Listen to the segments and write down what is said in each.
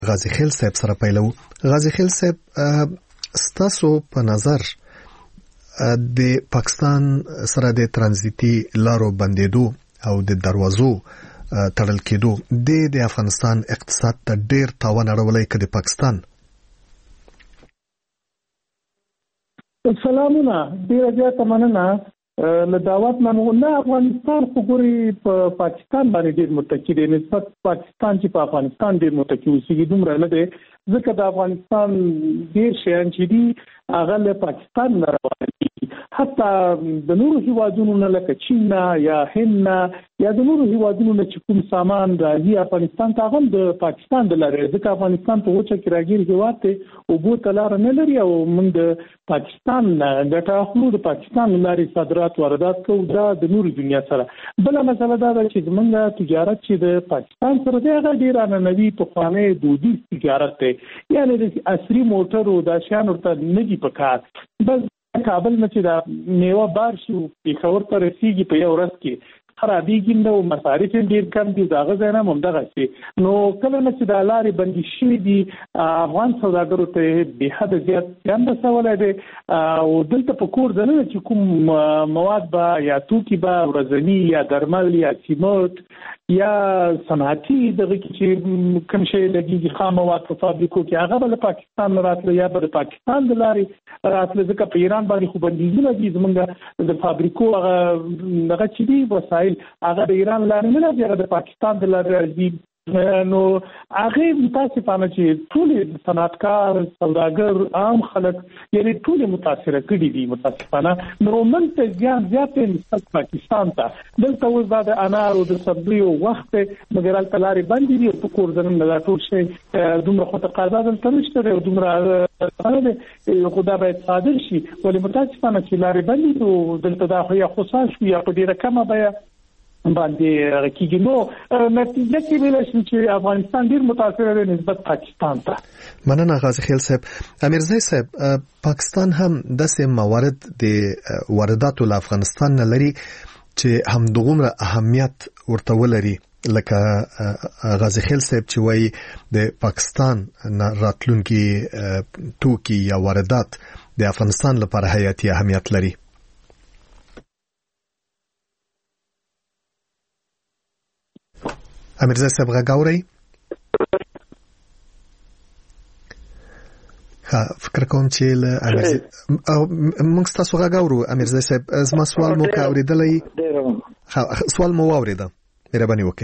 غازي خیل صاحب سره پیلو. غازي خیل صاحب، ستاسو په نظر د پاکستان سره د ترانزیتي لارو بندیدو او د دروازو تړل کېدو د افغانستان اقتصاد ته ډیر تاوان اړولی که د پاکستان؟ سلامونه، ډیره زیاته مننه له دعوت نه. افغانستان خو ګوري په پاکستان باندې ډیر متکی دی، نسبت پاکستان چې په افغانستان ډیر متکی اوسېږي دومره نه دی، ځکه د افغانستان ډیر شیان چې دي هغه له پاکستان نه روان دي. حتی د نورو هیوادونو نه لکه چین یا هند یا د نورو هیوادونو نه چې کوم سامان راځي افغانستان ته، هغه د پاکستان د لارې، ځکه افغانستان په وچه کې راګیر هیواد دی، اوبو ته لاره نه لري او موږ د پاکستان ګټه اخلو، د پاکستان لارې صادرات واردات کوو. دا د نورو دنیا سره. بله مسله دا ده چې زموږ تجارت چې د پاکستان سره دی هغه ډېر عنعنوي پخوانی دودیز تجارت دی، یعنې د عصري موټرو دا شیان ورته نه دي په کار. بس کابل نه چې دا میوه بار شي پېښور ته رسېږي په یو ورځ کې خرابېږي نه، او مصارف ډېر کم دي، د هغه ځای نه همدغسې. نو کله نه چې دا لارې بندې شوي دي افغان سوداګرو ته بېحده زیات زیان رسولی دی، او دلته په کور دننه چې کوم مواد به یا توکي به ورځني یا درمل یا سیمنټ یا صنعتي دغه کې چې کوم شی لګېږي خام مواد په فابریکو کې هغه به له پاکستان نه راتله یا به د پاکستان د لارې راتله، ځکه په ایران باندې خو بندیزونه دي زموږ د فابریکو هغه چې دي وسایل هغه د ایران لارې نه راځي، هغه د پاکستان د لارې راځي. نو هغه متاسفانه چې ټول صنعتکار سوداګر عام خلک یعنی ټول متاثر کړي دي متاسفانه. نو من ته زیات نسبت پاکستان ته دلته اوس دا د انار او د سبزیو وخت مګر التلاري باندې دی په کور دنه نه ټول شي دومره خو تقاضا دلته نشته او دومره خدا باید صادر شي، ولې متاسفانه چې لارې باندې دلته دا خو یا خصاص یا په ډیره کمه بیه باندې کېږي. نو نتیجه کې ویل شي چې افغانستان ډیر متاثر دی نسبت پاکستان ته. مننه غازي خیل صاحب. امیرزی صاحب، پاکستان هم داسې موارد د وارداتو له افغانستان نه لري چې هم دغومره اهمیت ورته ولري لکه غازي خیل صاحب چې وایي د پاکستان راتلونکي توکي یا واردات د افغانستان لپاره حیاتي اهمیت لري. امیرزی صاحب غاوري؟ فکر کوم چې له امیرزی موږ تاسو غاورو. امیرزی صاحب زما سوال مو کا اوریدلای؟ سوال مو اوریدا، مهرباني وکړئ.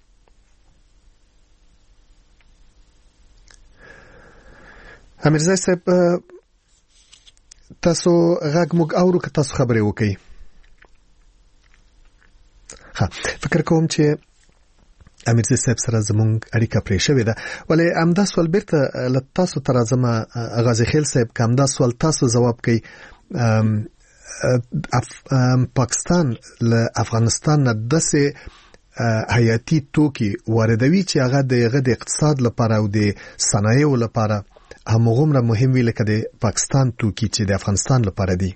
امیرزی صاحب تاسو غاګ موږ اورو که تاسو خبرې وکړئ؟ فکر کوم چې امیرزی صاحب سره زمونږ اړیکه پرې شوې ده، ولې همدا سوال بیرته له تاسو ته راځم. غازي خیل صاحب که همدا سوال تاسو ځواب کوي، پاکستان له افغانستان نه داسې حیاتي توکي واردوي چې هغه د اقتصاد لپاره او د صنایعو لپاره همغومره مهم وي لکه د پاکستان توکي چې د افغانستان لپاره دي؟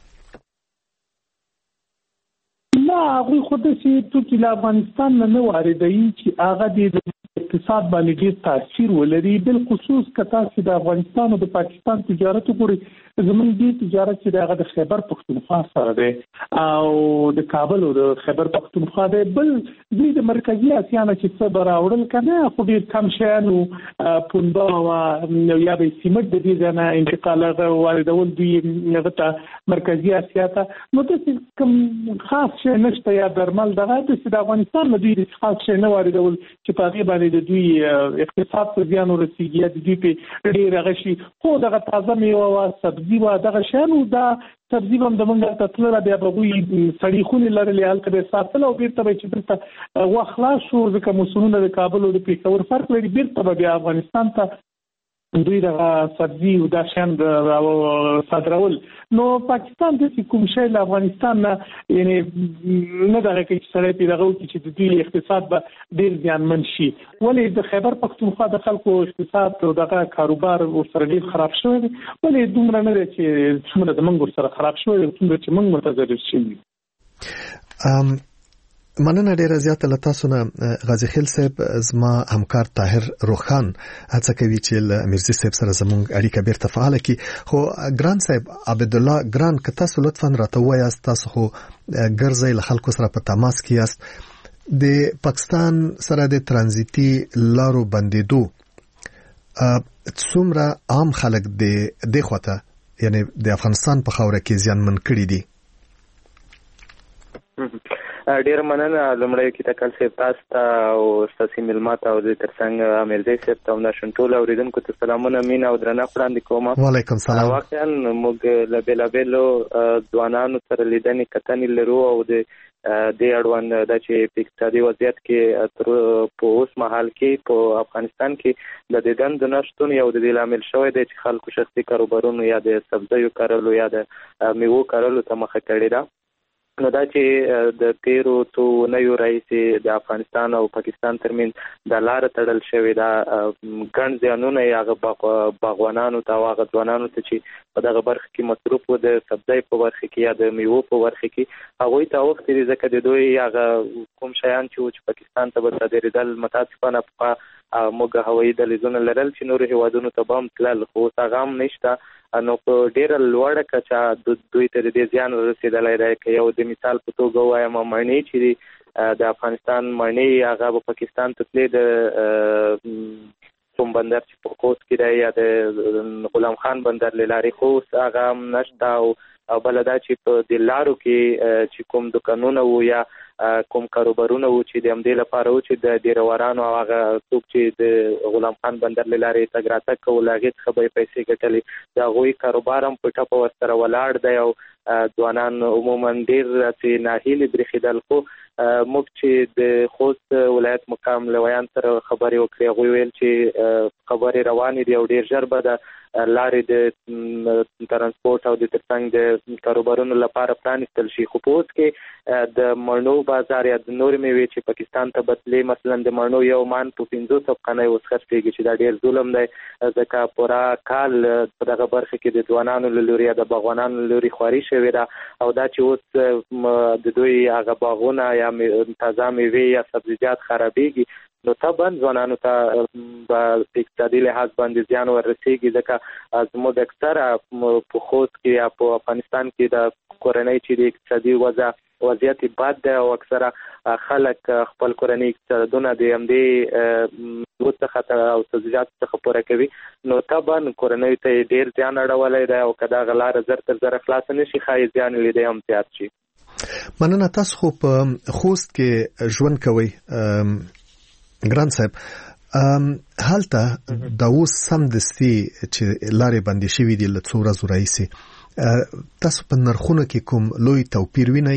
هغوی خود چې توکي له افغانستان نه واردوي چې هغه د اقتصاد باندې ډېر تاثیر ولري، بالخصوص که تاسو د افغانستان او د پاکستان تجارت وګورئ. زموږ دې تجارت چې هغه د خیبر پښتونخوا سره دی او د کابل او د خیبر پښتونخوا دی، بل دوی د مرکزي اسیا نه چې څه به راوړل که نه خو ډېر کم شیان و پنبه یا به سیمنټ د دې ځای نه انتقال واردول دوی هغه ته مرکزي اسیا ته. نو داسې کوم خاص شی نشته یا درمل دغه داسې د افغانستان نه دوی خاص شی نه واردول چې په هغې باندې د دوی اقتصاد ته زیان ورسېږي یا د دوی پې ډېر هغه شي. خو دغه تازه میوه وه، سبزي وه، دغه شیان و. دا سبزي به هم د موږ هلته تلله، بیا به هغوی سړي خونې لرلې، هلته به یې ساتله او بېرته به چې دلته وخت خلاص شو، ځکه موسمونه د کابل او د پېښور فرق لري، بېرته به بیا افغانستان ته دوی دغه سبزي او دا شیان صادرول. نو پاکستان داسې کوم شی له افغانستان نه یعنې نه دغه کوي چې سړی پرې دغه وکړي چې د دوی اقتصاد به ډېر زیانمن شي. ولې د خیبر پښتونخوا د خلکو اقتصاد او دغه کاروبار ورسره ډېر خراب شوی دی، ولې دومره نه دی چې څومره د موږ ورسره خراب شوی دی، څومره چې موږ متضرر شوي. مننه ډیره زیاته له تاسو نه غازی خیل صاحب. زما همکار طاهر روخان هڅه کوي چې له میرزي صاحب سره زموږ اړیکه بیرته فعال کړي. خو ګران صاحب عبد الله ګران که تاسو لطفا راته وایاست تاسو خو ګرځي له خلکو سره په تماس کې یاست د پاکستان سره د ترانزیتي لارو بندیدو څومره عام خلک د خوته یعنی د افغانستان په خاوره کې زیانمن کړي دي؟ ډیر مننه لمړی کې تکل صاحب تاسو ته او تاسو ملمات او د ترڅنګ امیرزي صاحب ته نشون ټول اوریدونکو ته سلامونه مين او درنه وړاندې کوم. وعلیکم سلام. واقعا موږ له بیلابیلو ځوانانو سره لیدنې کتنې لرو او د اړوند د چې اقتصادي وضعیت کې تر په اوس مهال کې په افغانستان کې د دند نشټون یو د لامل شوی دی چې خلکو شخصي کاروبارونو یا د سبزیو کارولو یا د میوو کارولو ته مخه کړې ده. نو دا چې د تیرو تو نيو رئیس د افغانستان او پاکستان ترمن د لار تړل شوی دا ګڼ ځانونه هغه باغوانانو ته هغه ځوانانو ته چې په دغه برخه کې مصروف و د سبزی په برخه کې یا د میوو په برخه کې هغه ته وخت لري ځکه د دوی هغه کوم شیان چې پاکستان ته به صادریدل متاسفانه په موږ هوایي دهلیزونه لرل چې نور هیوادونو ته بم تلل خو هغه هم نشته. نو په ډیره لوړه کچه دوی ته د زیان رسیدلای دی. که یو د مثال په توګه وایم مڼې چې د افغانستان مڼې هغه په پاکستان ته تللې د کوم بندر چې په کوټ کې دی یا د غلام خان بندر لارې خو هغه نشته او بلدا چې په د لارو کې چې کوم دکانونه وو یا کوم کاروبارونه وو چې د همدې لپاره وو چې د ډیروارانو هغه څوک چې د غلام خان بندر لارې تګ راتګ کول هغه خبرې پیسې ګټلې دا غوي کاروبار هم په ټاپه ورسره ولاړ دی او ځوانان عموما ډیر چې ناهیلي برخیدل. خو موږ چې د خوست ولایت مقام لویان سره خبرې وکړې غوي ویل چې خبرې روانې دي او ډیر ژر به د لارې د ترانسپورت او د ترڅنګ د کاروبارونو لپاره پرانیستل شي. خو په اوس کې د مڼو بازار یا د نور میوې چې پاکستان ته بدلې مثلا د مڼو یو مان په 500 افغانۍ وسخرتيږي چې دا ډیر ظلم دی ځکه پورا کال په دغه برخه کې د ځوانانو لوري یا د باغوانانو لوري خواري شوې ده او دا چې اوس د دوی هغه باغونه یا تازه میوې یا سبزیجات خرابېږي نو طبعا ځوانانو ته په اقتصادي لحاظ باندې زیان ورسیږي ځکه زموږ اکثره په خوست کې یا په افغانستان کې د کورنۍ چې د اقتصادي وضعیت بد ده او اکثره خلک خپل کورنۍ اقتصادونه د همدې څخه او سبزیجات څخه پوره کوي نو طبعا کورنۍ ته ډیر زیان اړولای دی او کدا غلار زر تر زر خلاص نشي خای زیان لیدي هم زیات شي. مننه. تاسو خو په خوست کې ژوند کوئ ګران صاحب. حالته دا اوس سم دستي چې لارې بندې شوې دي له څو ورځې راهیسې تاسو په نرخونو کې کوم لوی توپیر وینئ؟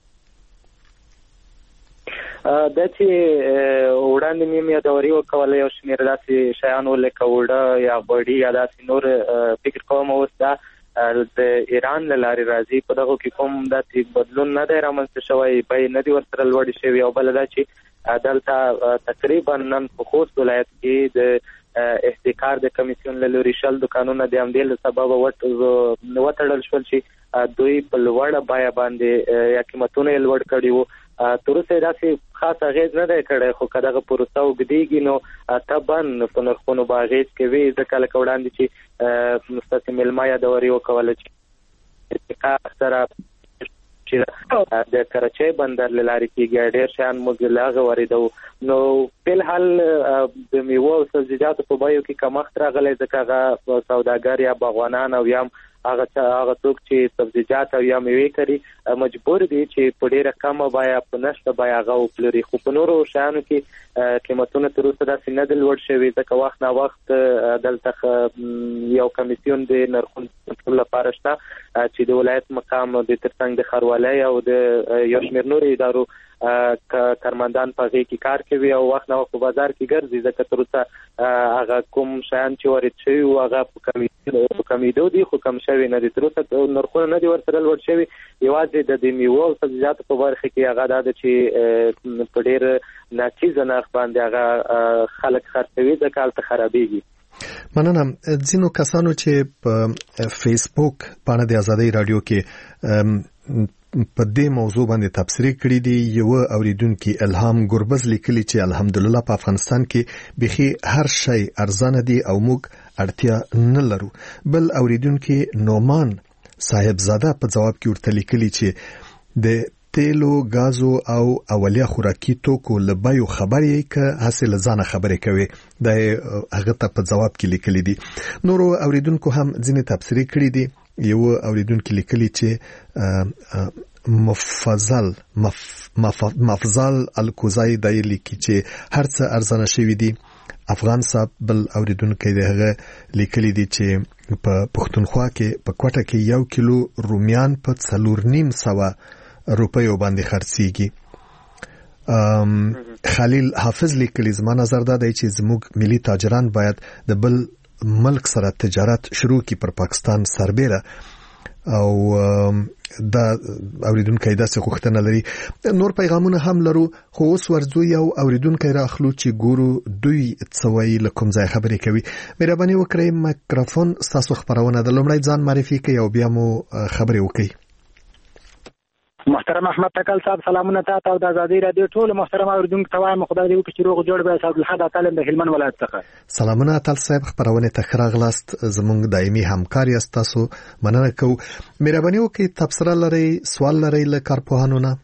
دا چې وړاندې مې یادوري وکولای او شمیر داسې شیان ولکه وړه یا بډي یا داسې نور فکر کوم اوس دا د ایران لارې راځي په دغه کې کوم داسې بدلون نه دی رامنځته شوی به نه دی ورسره لوړ شوی او بل دا چې دلته تقریبا نن په خوست ولایت کې د احتکار د کمیسیون له لوري شل دکانونه د امدیل سبب وټړل شول چې دوی په لوړه بای باندې یا قیمتونه لوړ کړي وو تر اوسه داسې خاص اغیز نه دی کړی خو کداغه پروسه وګدیږي نو طبعا په نرخونو باغیز کوي ځکه لکه وړاندې چې مستقیم علما یا دوري وکول چې سره د کراچۍ بندر لارې کېږي ډېر شان موږ لاغه وریدو نو په حال د میوه او سبزیجاتو په بایو کې کمښت راغلی ځکه هغه سوداګر یا باغوانان او یا هغه څوک چې سبزیجات او یا میوه کوي مجبور دي چې په ډېره کمه بیا په نشته بیا هغه وپلوري خو په نورو شیانو کې قیمتونه تر اوسه داسې نه دي لوړ شوي ځکه وخت نه وخت دلته یو کمیسیون د نرخونو لپاره شته چې د ولایت مقام د ترڅنګ د ښاروالۍ او د یو شمېر نورو ادارو کارمندان په هغې کې کار کوي او وخت نه وخت په بازار کې ګرځي ځکه تر اوسه هغه کوم شیان چې وارد شوي وو هغه په کمیدو دي خو کم شوي نه دي تر اوسه نرخونه نه دي ورسره لوړ شوي یوازې د میوو او سبزیجاتو په برخه کې هغه دا ده چې په ډېر ناچیزه نرخ باندې هغه خلک خرڅوي ځکه هلته خرابېږي. مننه. ځینو کسانو چې په فیسبوک باندې د ازادۍ رادیو کې په دې موضوع باندې تبصره کړې دي. یو اوریدونکو الهام ګربز لیکلي چې الحمدلله په افغانستان کې بخي هر شی ارزانه دي او موږ اړتیا نه لرو. بل اوریدونکو نومان صاحب زاده په جواب کې ورته لیکلي چې د تیلو، غازو او اولیه خوراکي توکو لبایو خبرې که حاصل ځانه خبرې کوي. د هغه ته په جواب کې لیکلي دي. نورو اوریدونکو هم ځینې تبصره کړې دي. یو اوریدونکو لیکلي چې مفضل الکوزای د لیکي چې هر څه ارزانه شوی دي. افغان صاحب بل اوریدونکو دغه لیکلي دي چې په پښتونخوا کې په کوټه کې 1 کیلو رومیان په 4.5 روپیو باندې خرڅيږي. خلیل حافظ لیکلي زما نظر دا دی چې زموږ ملي تاجران باید د بل ملک سره تجارت شروع کړي پر پاکستان سربېره. او دا اوریدونکو داسې غوښتنه لري. نور پیغامونه هم لرو خو اوس ورځو یو اوریدونکو راخلو چې ګورو دوی څوي لکم ځای خبرې کوي. مهرباني وکړئ میکروفون تاسو خبرونه د لومړی ځان معرفي کړئ او بیا مو خبرې وکړئ. محترم احمد تکل صاحب سلامونه تاسو او د آزادۍ رادیو ټول محترم اوریدونکو ته وایم خدای دې وکړي چې روغ جوړ به صاحب الحد تعلیم د هلمند ولایت څخه. سلامونه تل صاحب خبرونه تخراغلاست زموږ دایمي همکار یاست. تاسو مننه کوم. مهرباني وکړئ تبصره لري سوال لري له کارپوهانو نه.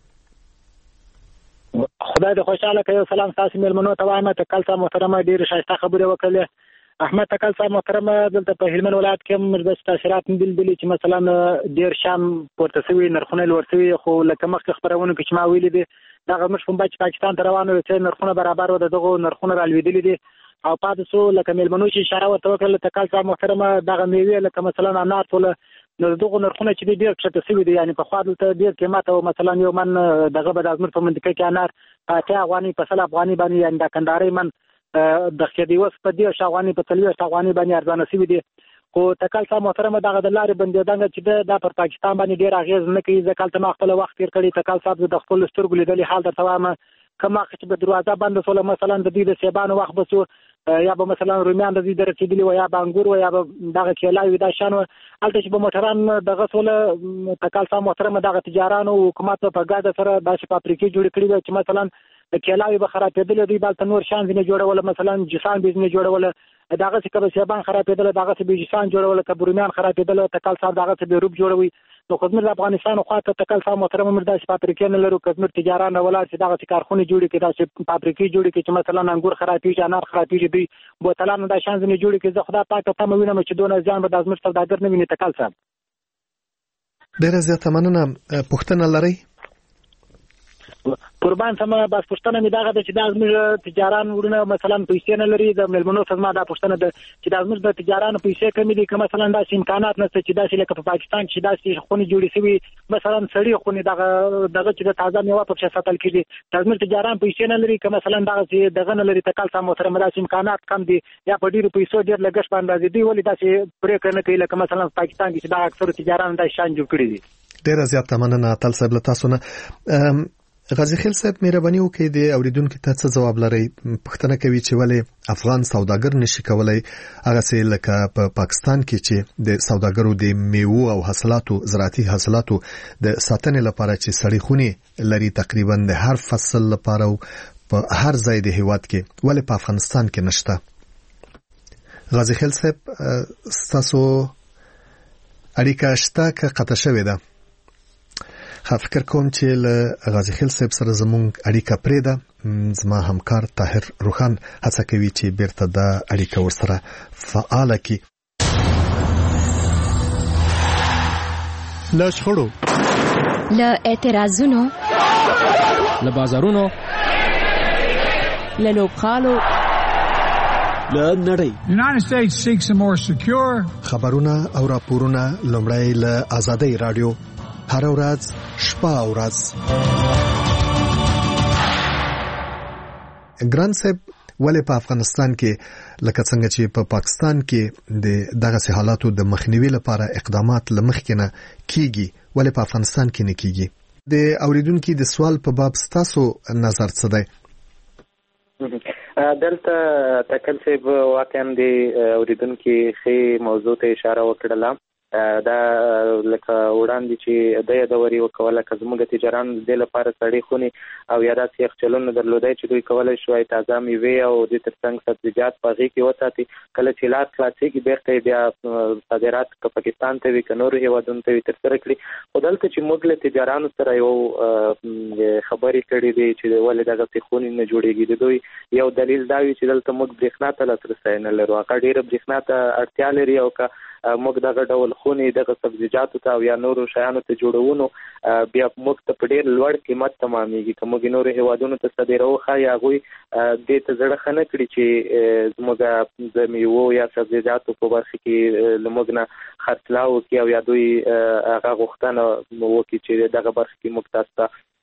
خدای دې خوشاله کړي. سلام تاسو مېلمنو ته وایم تکل صاحب محترم ډیر ښایسته خبره وکړه. احمد تکل صاحب محترم دلته په هلمند ولایت کې مرده تاثیرات مندلې چې مثلا ډیر شام پورته سوي نرخونه لوړ سوي خو لکه مخکې خبرونه کې چې ما ویلي دي دا موږ په پاکستان ته روانو چې نرخونه برابر و دغه نرخونه رالوېدلې دي او پاتې سو لکه مېلمنو چې اشاره ورته وکړه تکل صاحب محترم دغه میوه لکه مثلا انار ټول نو دغه نرخونه چې ډیر کښته سوي دي یعنی په خوا دلته ډیر قیمت او مثلا یو من دغه به د ازمر په منطقه کې انار 80 افغاني په 100 افغاني باندې یعنی د کندهاري من د خدیوس په دی شاغوانی په تلوي شاغوانی باندې ارزانه سوي دي. خو تکل صاحب محترم دغه د لارې بندیدنګ چې د پر پاکستان باندې ډیر اغیز نه کوي. ځکه تل ما خپل وخت تیر کړی تکل صاحب د خپل سترګو لیدلې حال درته وایم کما چې په دروازه بند سول مثلا د دې د سیبانو وخت بسو یا به مثلا رومیان د دې درچېدلی و یا بانګور و یا دغه کېلاوي دا شان الته چې به موټران دغه سول تکل صاحب محترم دغه تجارانو حکومت په ګاډه سره د فابریکې جوړ کړي چې مثلا د کېلاوي به خرابېدل دي بل نور شان دي جوړول مثلا جسان بزنس جوړول دغه څه کبه سیبان خرابېدل دغه څه بجسان جوړول کبرومیان خرابېدل تکل صاحب دغه څه به روب جوړوي. نو خدمت افغانستان خو ته تکل صاحب محترم مردا فابریکې نه لرو خدمت تجاران ولر چې دغه کارخونه جوړي کې دا فابریکې جوړي کې چې مثلا انګور خرابېږي انار خرابېږي دي بوتلان دا شان دي جوړي کې زه خدا پاک ته مې وینم چې دونه ځان به د ازمر سوداګر نه ویني تکل صاحب. ډېر زیات مننه. پښتنه لري قربان سم بس پښتنه می داغه چې د ازمر تجاران ورونه مثلا پیسې نه لري د ملمنو سزما دا پښتنه د چې د ازمر د تجارانو پیسې کمی دي که مثلا دا امکانات نشته چې دا لکه په پاکستان چې دا خوني جوړې شوی مثلا سړی خوني دغه چې د تازه میوه په ساتل کېږي د ازمر تجاران پیسې نه لري که مثلا دغه نه لري تکل سم محترم دا امکانات کم دي یا په ډیرو پیسو ډیر لګښ باندې دی ولې دا چې پرې کنه کوي لکه مثلا پاکستان کې دا اکثر تجاران دا شان جوړ کړی دي. ډیر زیات مننه تل صاحب له تاسو نه. غازی خیل صاحب مهرباني وکړئ د اوریدونکو ته څه جواب لري. پښتنه کوي چې ولې افغان سوداګر نشي کولای هغه څه لکه په پاکستان کې چې د سوداګرو د میوه او حاصلاتو زراعتي حاصلاتو د ساتنې لپاره چې سړی خوني لري تقریبا د هر فصل لپاره په هر ځای د هیواد کې ولې په افغانستان کې نشته. غازی خیل صاحب تاسو اړیکه شته که قطع شوې ده؟ فکر کوم چې له غازی خیل صاحب سره زموږ اړیکه پرې ده. زما همکار طاهر روخان هڅه کوي چې بیرته دا اړیکه ورسره فعال کړي. له شخړو، له اعتراضونو، له بازارونو، له لوبخالو، له نړۍ. United States seeks a more secure. خبرونه او راپورونه لومړی له آزادۍ رادیو هر ورځ شپه او ورځ. ګران صاحب ولې په افغانستان کې لکه څنګه چې په پاکستان کې د دغه حالاتو د مخنیوي لپاره اقدامات لمخکې نه کیږي ولې په افغانستان کې نه کیږي؟ د اوریدونکو د سوال په باب تاسو نظر څه دی؟ دلته تکل صاحب واقعا د اوریدونکو خې موضوع ته اشاره وکړه دا لکه وړاندې چې د یادوري وکوله که زموږ تجاران د لپاره سړې خونې او یا داسې یخچالونه درلودای چې دوی کولی شوای تازه میوې او د ترڅنګ سبزیجات په هغې کې وساتي. کله چې لار خلاصېږي بیرته بیا صادرات که پاکستان ته وي که نورو هېوادونو ته وي ترسره کړي. خو دلته چې موږ له تجارانو سره یو خبرې کړې دي چې ولې دغسې خونې نه جوړېږي. د دوی یو دلیل دا وي چې دلته موږ برېښنا ته لاسرسی نه لرو، هغه ډېره برېښنا ته اړتیا لري او که موږ دغه ډول خونې دغه سبزیجاتو ته او یا نورو شیانو ته جوړونو بیا موږ ته په ډېر لوړ قیمت تمامېږي. که موږ نورو هېوادونو ته صادروو ښایي هغوی دې ته زړه ښه نه کړي چې زموږ د میوو یا سبزیجاتو په برخه کې له موږ نه خرڅلاو وکړي او یا دوی هغه غوښتنه وکړي چې دغه برخه کې موږ تاسو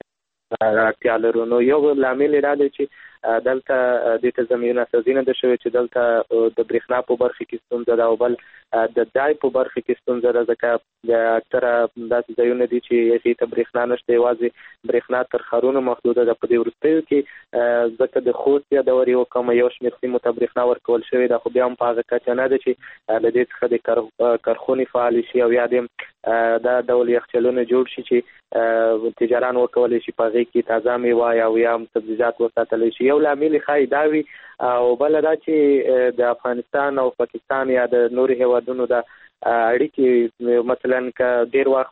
ته اړتیا لرو. نو یو لامل یې دا دی چې دلته دې ته زمینه سازي نه ده شوې چې دلته د برېښنا په برخه کې ستونزه ده او بل د ځای په برخه کې ستونزه ده، ځکه اکثره داسې ځایونه دي چې هغې ته برېښنا نشته، یوازې برېښنا تر ښارونو محدوده ده. په دې وروستیو کې ځکه د خوست یادوري وکړم یو شمېر سیمو ته برېښنا ورکول شوې ده، خو بیا هم په هغه کچه نه ده چې له دې څخه د کارخونې فعالې شي او یا د دا ډول یخچالونه جوړ شي چې تجاران وکولی شي په هغې کې تازه میوه او یا هم سبزیجات وساتلی شي. یو لامل ښایي دا وي او بله دا چې د افغانستان او پاکستان یا د نورو هېوادونو د اړیکې مثلا که ډېر وخت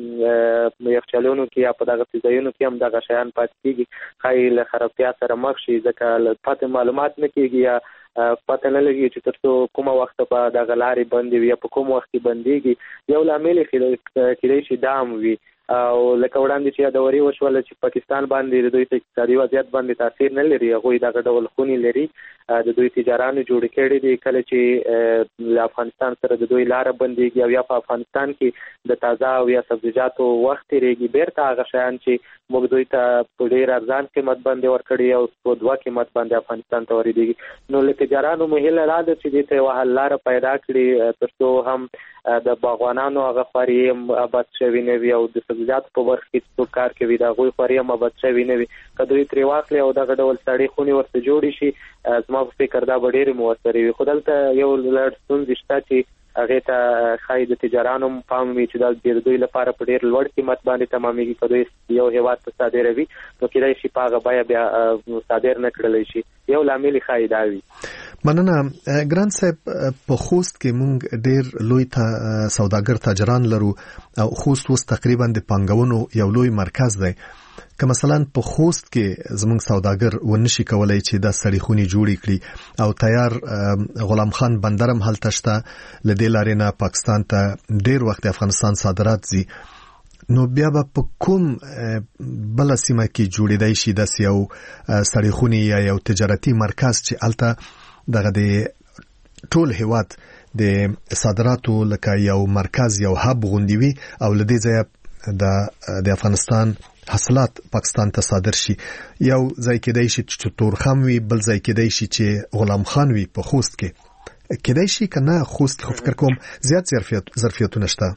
په یخچالونو کې یا په دغسې ځایونو کې هم دغه شیان پاتې کېږي، ښایي له خرابتیا سره مخ شي، ځکه له پاتې معلومات نه کېږي یا پته نه لګي چې تر څو کومه وخت په دغه لارې بندې وي یا په کوم وخت کې بندېږي. یو لامل کېدای شي دا هم وي او لکه وړاندې چې یادوري وشوله چې پاکستان باندې د دوی په اقتصادي وضعیت باندې تاثیر نه لري، هغوی دغه ډول خونې لري، د دوی تجارانو جوړې کړي دي. کله چې له افغانستان سره د دوی لاره بندېږي او یا په افغانستان کې د تازه او یا سبزیجاتو وخت تېرېږي، بیرته هغه شیان چې موږ دوی ته په ډېر ارزان قیمت باندې ورکړي او په 2 قیمت باندې افغانستان ته ورېږي. نو له تجارانو مو هیله دا ده چې دې ته یوه حل لاره پیدا کړي تر څو هم د باغوانانو هغه خواري هم آباد شوي نه وي او د سبزیجاتو په برخه کې څوک کار کوي د هغوی خواري هم آباد شوي نه وي. که دوی ترې واخلي او دغه ډول سړې خونې ورته جوړې شي، زما په فکر دا به ډېرې مؤثرې وي. خو دلته یو لړ ستونزې شته چې هغې ته ښایي د تجارانو هم پام وي چې دا د دوی لپاره په ډېر لوړ قیمت باندې تمامېږي. که دوی یو هېواد ته صادروي نو کېدای شي په هغه بیه بیا صادر نه کړلی شي. یو لامل یې ښایي دا وي. مننه ګران صاحب. په خوست کې مونږ ډېر لوی سوداګر تاجران لرو او خوست اوس تقریبا د پانګونو یو لوی مرکز دی. که مثلا په خوست کې زموږ سوداګر ونشي کولای چې دا سړې خونې جوړې کړي او تیار غلام خان بندر هم هلته شته، له دې لارې نه پاکستان ته ډېر وخت افغانستان صادرات ځي، نو بیا به په کوم بله سیمه کې جوړېدای شي داسې یو سړې خونې یا یو تجارتي مرکز چې هلته دغه د ټول هېواد د صادراتو لکه یو مرکز یو هب غوندې وي او له دې ځایه د افغانستان حاصلات پاکستان ته صادر شي. یو ځای کېدای شي چې تورخم وي، بل ځای کېدای شي چې غلام خان وي. په خوست کې کېدای شي که نه؟ خوست کې خو فکر کوم زیات ظرفیتونه شته.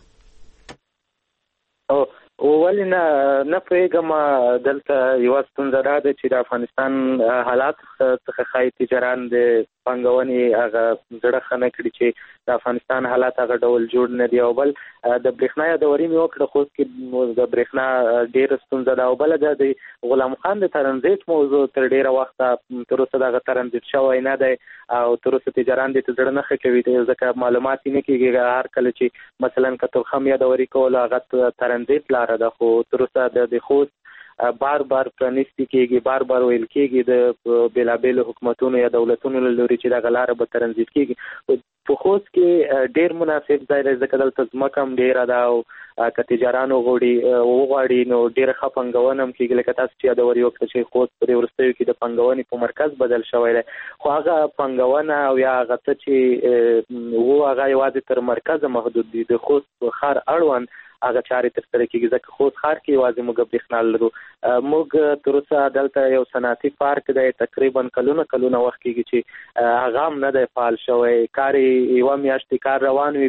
ولې نه پوهېږم. دلته یوه ستونزه دا ده چې د افغانستان حالات څخه ښایي تجاران د پانګونې هغه زړه ښه نه کړي چې د افغانستان حالات هغه ډول جوړ نه دي. او بل د برېښنا یادوري مې وکړه، خوست کې د برېښنا ډېره ستونزه ده. او بله دا د غلام خان د ترنزیت موضوع تر ډېره وخته تر اوسه دغه ترنزیت شوی نه دی او تر اوسه تجاران دې ته زړه نه ښه کوي ځکه معلومات یې نه کېږي. هر کله چې مثلا که تورخم یادوري کول هغه ترنزیت لاره ده، خو تر اوسه د خوست بار پرانیستي کېږي، بار ویل کېږي د بېلابېلو حکومتونو یا دولتونو له لوري چې دغه لاره به ترنزیت کېږي. په خوست کې ډېر مناسب ځای دی ځکه دلته ځمکه هم ډېره ده او که تجاران وغواړي نو ډېره ښه پانګونه هم کېږي. لکه تاسو چې یادوري وکړه چې خوست په دې وروستیو کې د پانګونې په مرکز بدل شوی دی، خو هغه پانګونه او یا هغه څه چې هغه یوازې تر مرکزه محدود دي. د خوست ښار اړوند هغه چارې ترسره کېږي ځکه خوست ښار کې یوازې موږ برېښنا لرو. موږ تر اوسه دلته یو صنعتي پارک دی، تقریبا کلونه وخت کېږي چې هغه هم نه دی فعال شوی. کار یوه میاشتې کار روان وي، بیا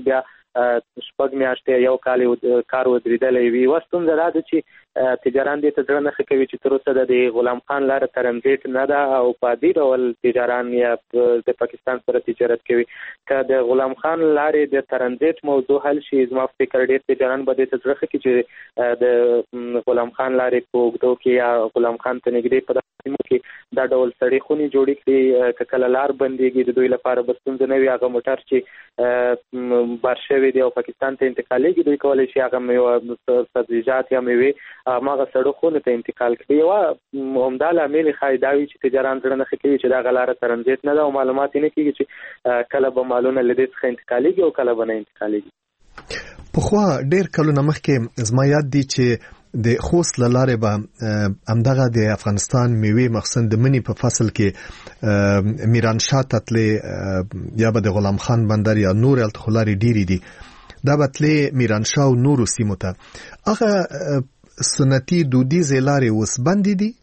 شپږ میاشتې یو کال کار ودرېدلی وي. ستونزه دا ده چې تجاران دې ته زړه نه ښه کوي چې تر اوسه د غلام خان لاره ترنزیت نه ده او په عادي ډول تجاران یا د پاکستان سره تجارت کوي. که د غلام خان لارې د ترنزیت موضوع حل شي زما په فکر ډېر تجاران به دې ته زړه ښه کړي چې د غلام خان لارې په اوږدو کې یا غلام خان ته نږدې په دغه کې دا ډول سړې خونې جوړې کړي. که کله لار بندېږي د دوی لپاره به ستونزه نه وي. هغه موټر چې بار شوی دی او پاکستان ته انتقالېږي دوی کولی شي هغه سبزیجات یا میوې هغه سړکونو ته انتقال کړي. یوه همدا لامل ښایي دا وي چې تجاران زړه نه ښه کوي چې دغه لاره ترنزیت نه ده او معلومات یې نه کېږي چې کله به مالونه له دې څخه انتقالېږي او کله به نه انتقالېږي. پخوا ډېر کلونه مخکې زما یاد دي چې د خوست له لارې به همدغه د افغانستان میوې مخصوصا د مني په فصل کې میرانشاه ته تلې یا به د غلام خان بندر یا نور هلته خو لارې ډېرې دي دا به تلې میرانشاه او نورو سیمو ته. هغه سنتي دودیزې لارې اوس بندې دي؟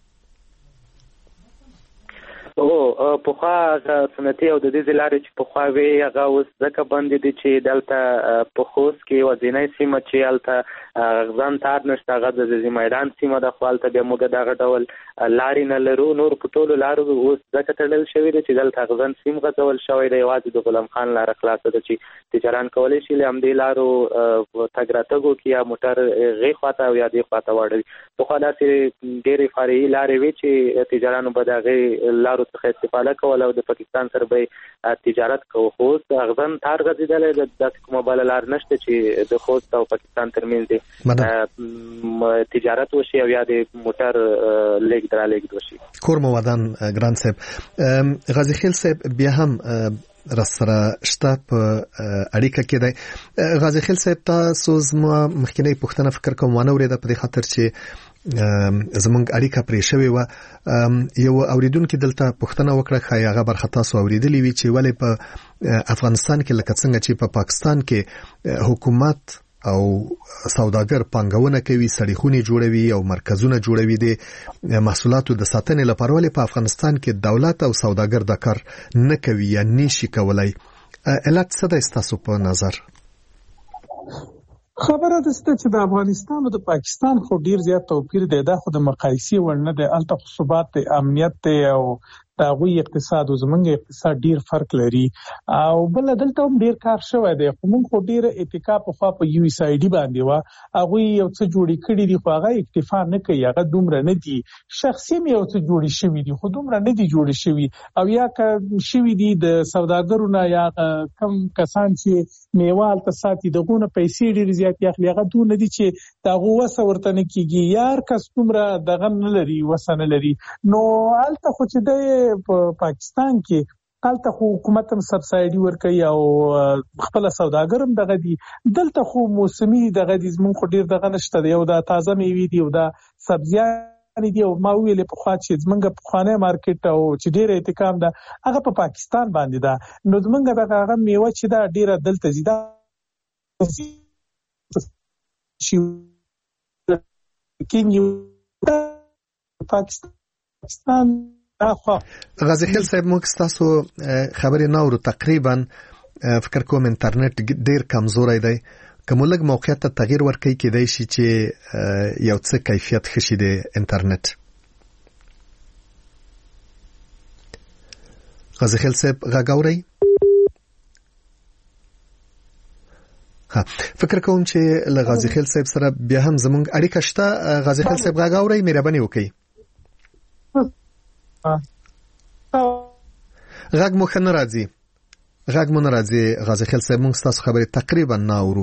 پخوا سنتي او دودیزې لارې چې پخوا وې هغه اوس ځکه بندې دي چې دلته په خوست کې یوازینۍ سیمه چې هلته اغزن تار نشته هغه د ځاځي میدان سیمه ده. خو هلته بیا موږ دغه ډول لارې نه لرو. نور په ټولو لارو اوس ځکه تړل شوي دي چې دلته اغزن سیم غځول شوی دی. یوازې د غلام خان لاره خلاصه ده چې تجاران کولی شي له همدې لارو تګ راتګ وکړي یا موټر غې خواته او یا دې خواته واړوي. پخوا داسې ډېرې فرعي لارې وې چې تجارانو به د هغې لارو څخه استفاده کوله او د پاکستان سره به تجارت کوو. خو اوس اغزن تار غځېدلی ده. داسې کومه بله لار نشته چې د خوست او پاکستان ترمنځ تجارت وشي او یا د موټر لیږد رالېږد وشي. کور مو ودان ګران صاحب. غازي خیل صاحب بیا هم راسره شته په اړیکه کې دی. غازي خیل صاحب تاسو زما مخکینی پوښتنه فکر کوم ونه اورېده په دې خاطر چې زمونږ اړیکه پرې شوې وه. یو اوریدونکي دلته پوښتنه وکړه ښایي هغه برخه تاسو اورېدلې وي چې ولې په افغانستان کې لکه څنګه چې په پاکستان کې حکومت او سوداګر پانګونه کوي سړې خونې جوړوي او مرکزونه جوړوي د محصولاتو د ساتنې لپاره ولې په افغانستان کې دولت او سوداګر دا کار نه کوي یا نشي کولای؟ علت څه دی ستاسو په نظر؟ خبره ده چې د افغانستان او د پاکستان خو ډیر زیات توپیر دی. دا خو د مقایسې وړ نه دی. هلته خو ثبات دی، امنیت دی او د هغوی اقتصاد او زمونږ اقتصاد ډیر فرق لري او بل دلته هم ډیر کار شوی دی. خو موږ خو ډیر اتکا په خوا په یو اس آی ډي باندې و هغوی یو څه جوړې کړي دي خو هغه اکتفا نه کوي. هغه دومره نه دي. شخصي یو څه جوړې شوي دي خو دومره نه دي جوړې شوي او یا که شوي دي د سوداګرو نه یا کم کسان چې میوه هلته ساتي دغونه پیسې ډېرې زیاتې اخلي هغه دونه دي چې د هغو وسه ورته نه کېږي. یا هر کس دومره دغه نه لري وسه نه لري. نو هلته خو چې دی په پاکستان کې هلته خو حکومت هم سبسایډي ورکوي او خپله سوداګر هم دغه دي. دلته خو موسمي دغه دي. زمونږ خو ډېر دغه نشته دی. یو دا تازه میوې دي او دا سبزیان دي او ما ویلې پخوا چې زمونږ پخوانی مارکیټ او چې ډېره اتکام ده هغه په پاکستان باندې ده. نو زمونږ دغه هغه میوه چې ده ډېره دلته ځي. دا پاکستان غازي خیل صاحب موږ ستاسو خبرې نه اورو. تقریبا فکر کوم انټرنیټ ډیر کمزوری دی. که مو لږ موقعیت ته تغییر ورکړئ کېدای شي چې یو څه کیفیت ښه شي د انټرنیټ. غازي خیل صاحب غږ اورئ؟ فکر کوم چې له غازي خیل صاحب سره بیا هم زموږ اړیکه شته. غازي خیل صاحب غږ اورئ؟ مهرباني وکړئ. غږ مو ښه نه راځي. غږ مو نه راځي غازي خیل صاحب. موږ ستاسو خبرې تقریبا نه اورو.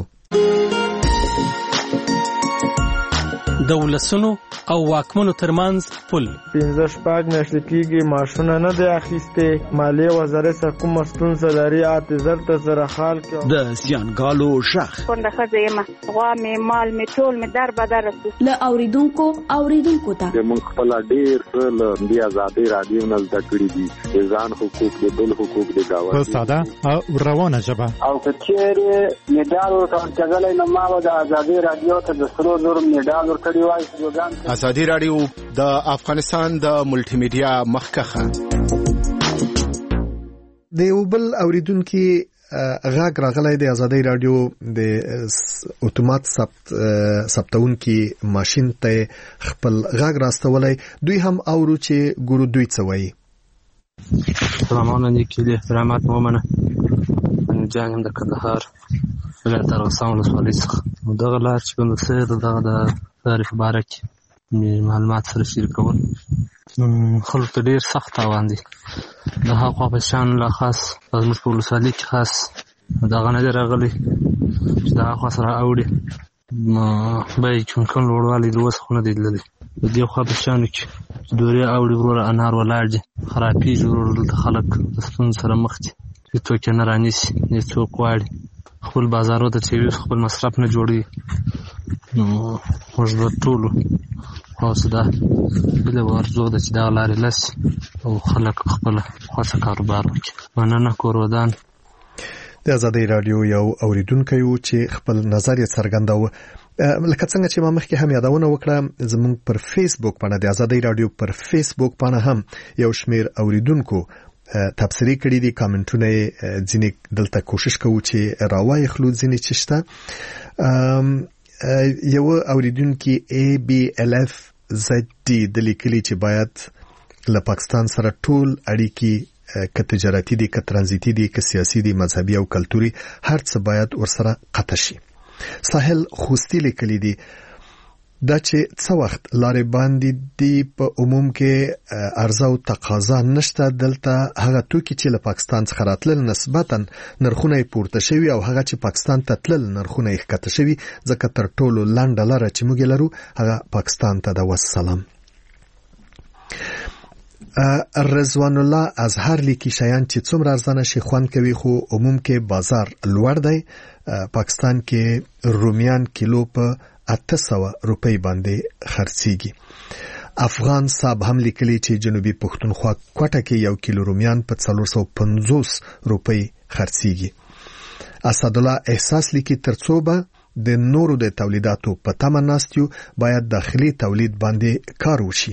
د ولسونو او واکمنو ترمنځ پل 15 میاشتې کېږي معاشونه نه دی اخیستې. مالیې وزارت سره کومه ستونزه لري اعتذار ته سره حال کې د زیانګالو شخ کونډه ښځه یم غوا مې مال مې ټول مې در بدر له اوریدونکو ته موږ خپل ډېر څه له دې ازادي رادیو نه زده کړي دي. ځان حقوق د بل حقوق د گاونډي په ساده او روانه ژبه او که چیرې میډال ورکړل نو ما د ازادي رادیو ته د سرو زر میډال ورکړی وای. ازادي رادیو د افغانستان د ملټي میډیا مخکخه. د یو بل اوریدونکو غاګ راغلی د ازادي رادیو د اتومات ثبتونکي ماشين ته خپل غاګ راستولای دوی هم اورو چې ګورو دوی څه وایي. سلامونه لیکي د احترامات مومنه جانم د کندهار ولایت ارغستان ولسوالۍ څخه دغه لار چې کوم څه دغه د تاریخ باره کې معلومات سره شریکول خلکو ته ډېر سخت تاوان دي. د هغو په شان لا خاص زموږ په ولسوالۍ کې خاص دغه نه دی راغلی چې د هغو سره اوړي بیې کوم لوړوالی د اوس خو نه دی تللی. د دې خوا په شانو کې چې دورې اوړي وروره انار ولاړ دي خرابېږي وروره دلته خلک د ستونزو سره مخ دي. هېڅوک یې نه رانیسي هېڅوک غواړي خپل بازارو ته چې وي خپل مصرف نه جوړوي. نو موږ د ټولو خاص ده بله ورزو ده چې دغه لارې لسي او خلک خپله خوښه کاروبار وکړي. مننه کور ودان. د ازادي رادیو یو اوریدونکی و چې خپل نظر یې څرګنداوه. لکه څنګه چې ما مخکې هم یادونه وکړه زموږ پر فیسبوک باندې د ازادي رادیو پر فیسبوک باندې هم یو شمیر اوریدونکو تبصرې کړې دي کامنټونه ځینې دلته کوشش کوو چې راوایي خلود ځینې چې شته. یو اوریدونکي ABLFZD د لیکلي چې باید له پاکستان سره ټول اړیکې که تجارتي دي که ترانزیتي دي که سیاسي دي مذهبي او کلتوري هر څه باید ورسره قطع شي. ساحل خوستی لیکلي دي دا چې څه وخت لارې باندې دی په عموم کې عرضه او تقاضا نشته. دلته هغه توکي چې له پاکستان څخه راتلل نسبتا نرخونه پورته شوي او هغه چې پاکستان ته تلل نرخونه یې ښکته شوي ځکه تر ټولو لنډه لاره چې موږ لرو هغه پاکستان ته د وسلام. رضوان الله اظهر لیکي شیان چې څومره ارزانه شي خوند کوي خو عموم کې بازار لوړ دی. پاکستان کې رومیان کیلو په 800 روپۍ باندې خرڅيږي. افغان صاحب هم لیکلي چې جنوبي پښتونخوا کوټه کې 1 کیلو رومیان په 450 روپۍ خرڅيږي. اسد الله احساس لیکي ترڅو به د نورو د تولیداتو په تمه ناستیو باید داخلي تولید باندې کار وشي.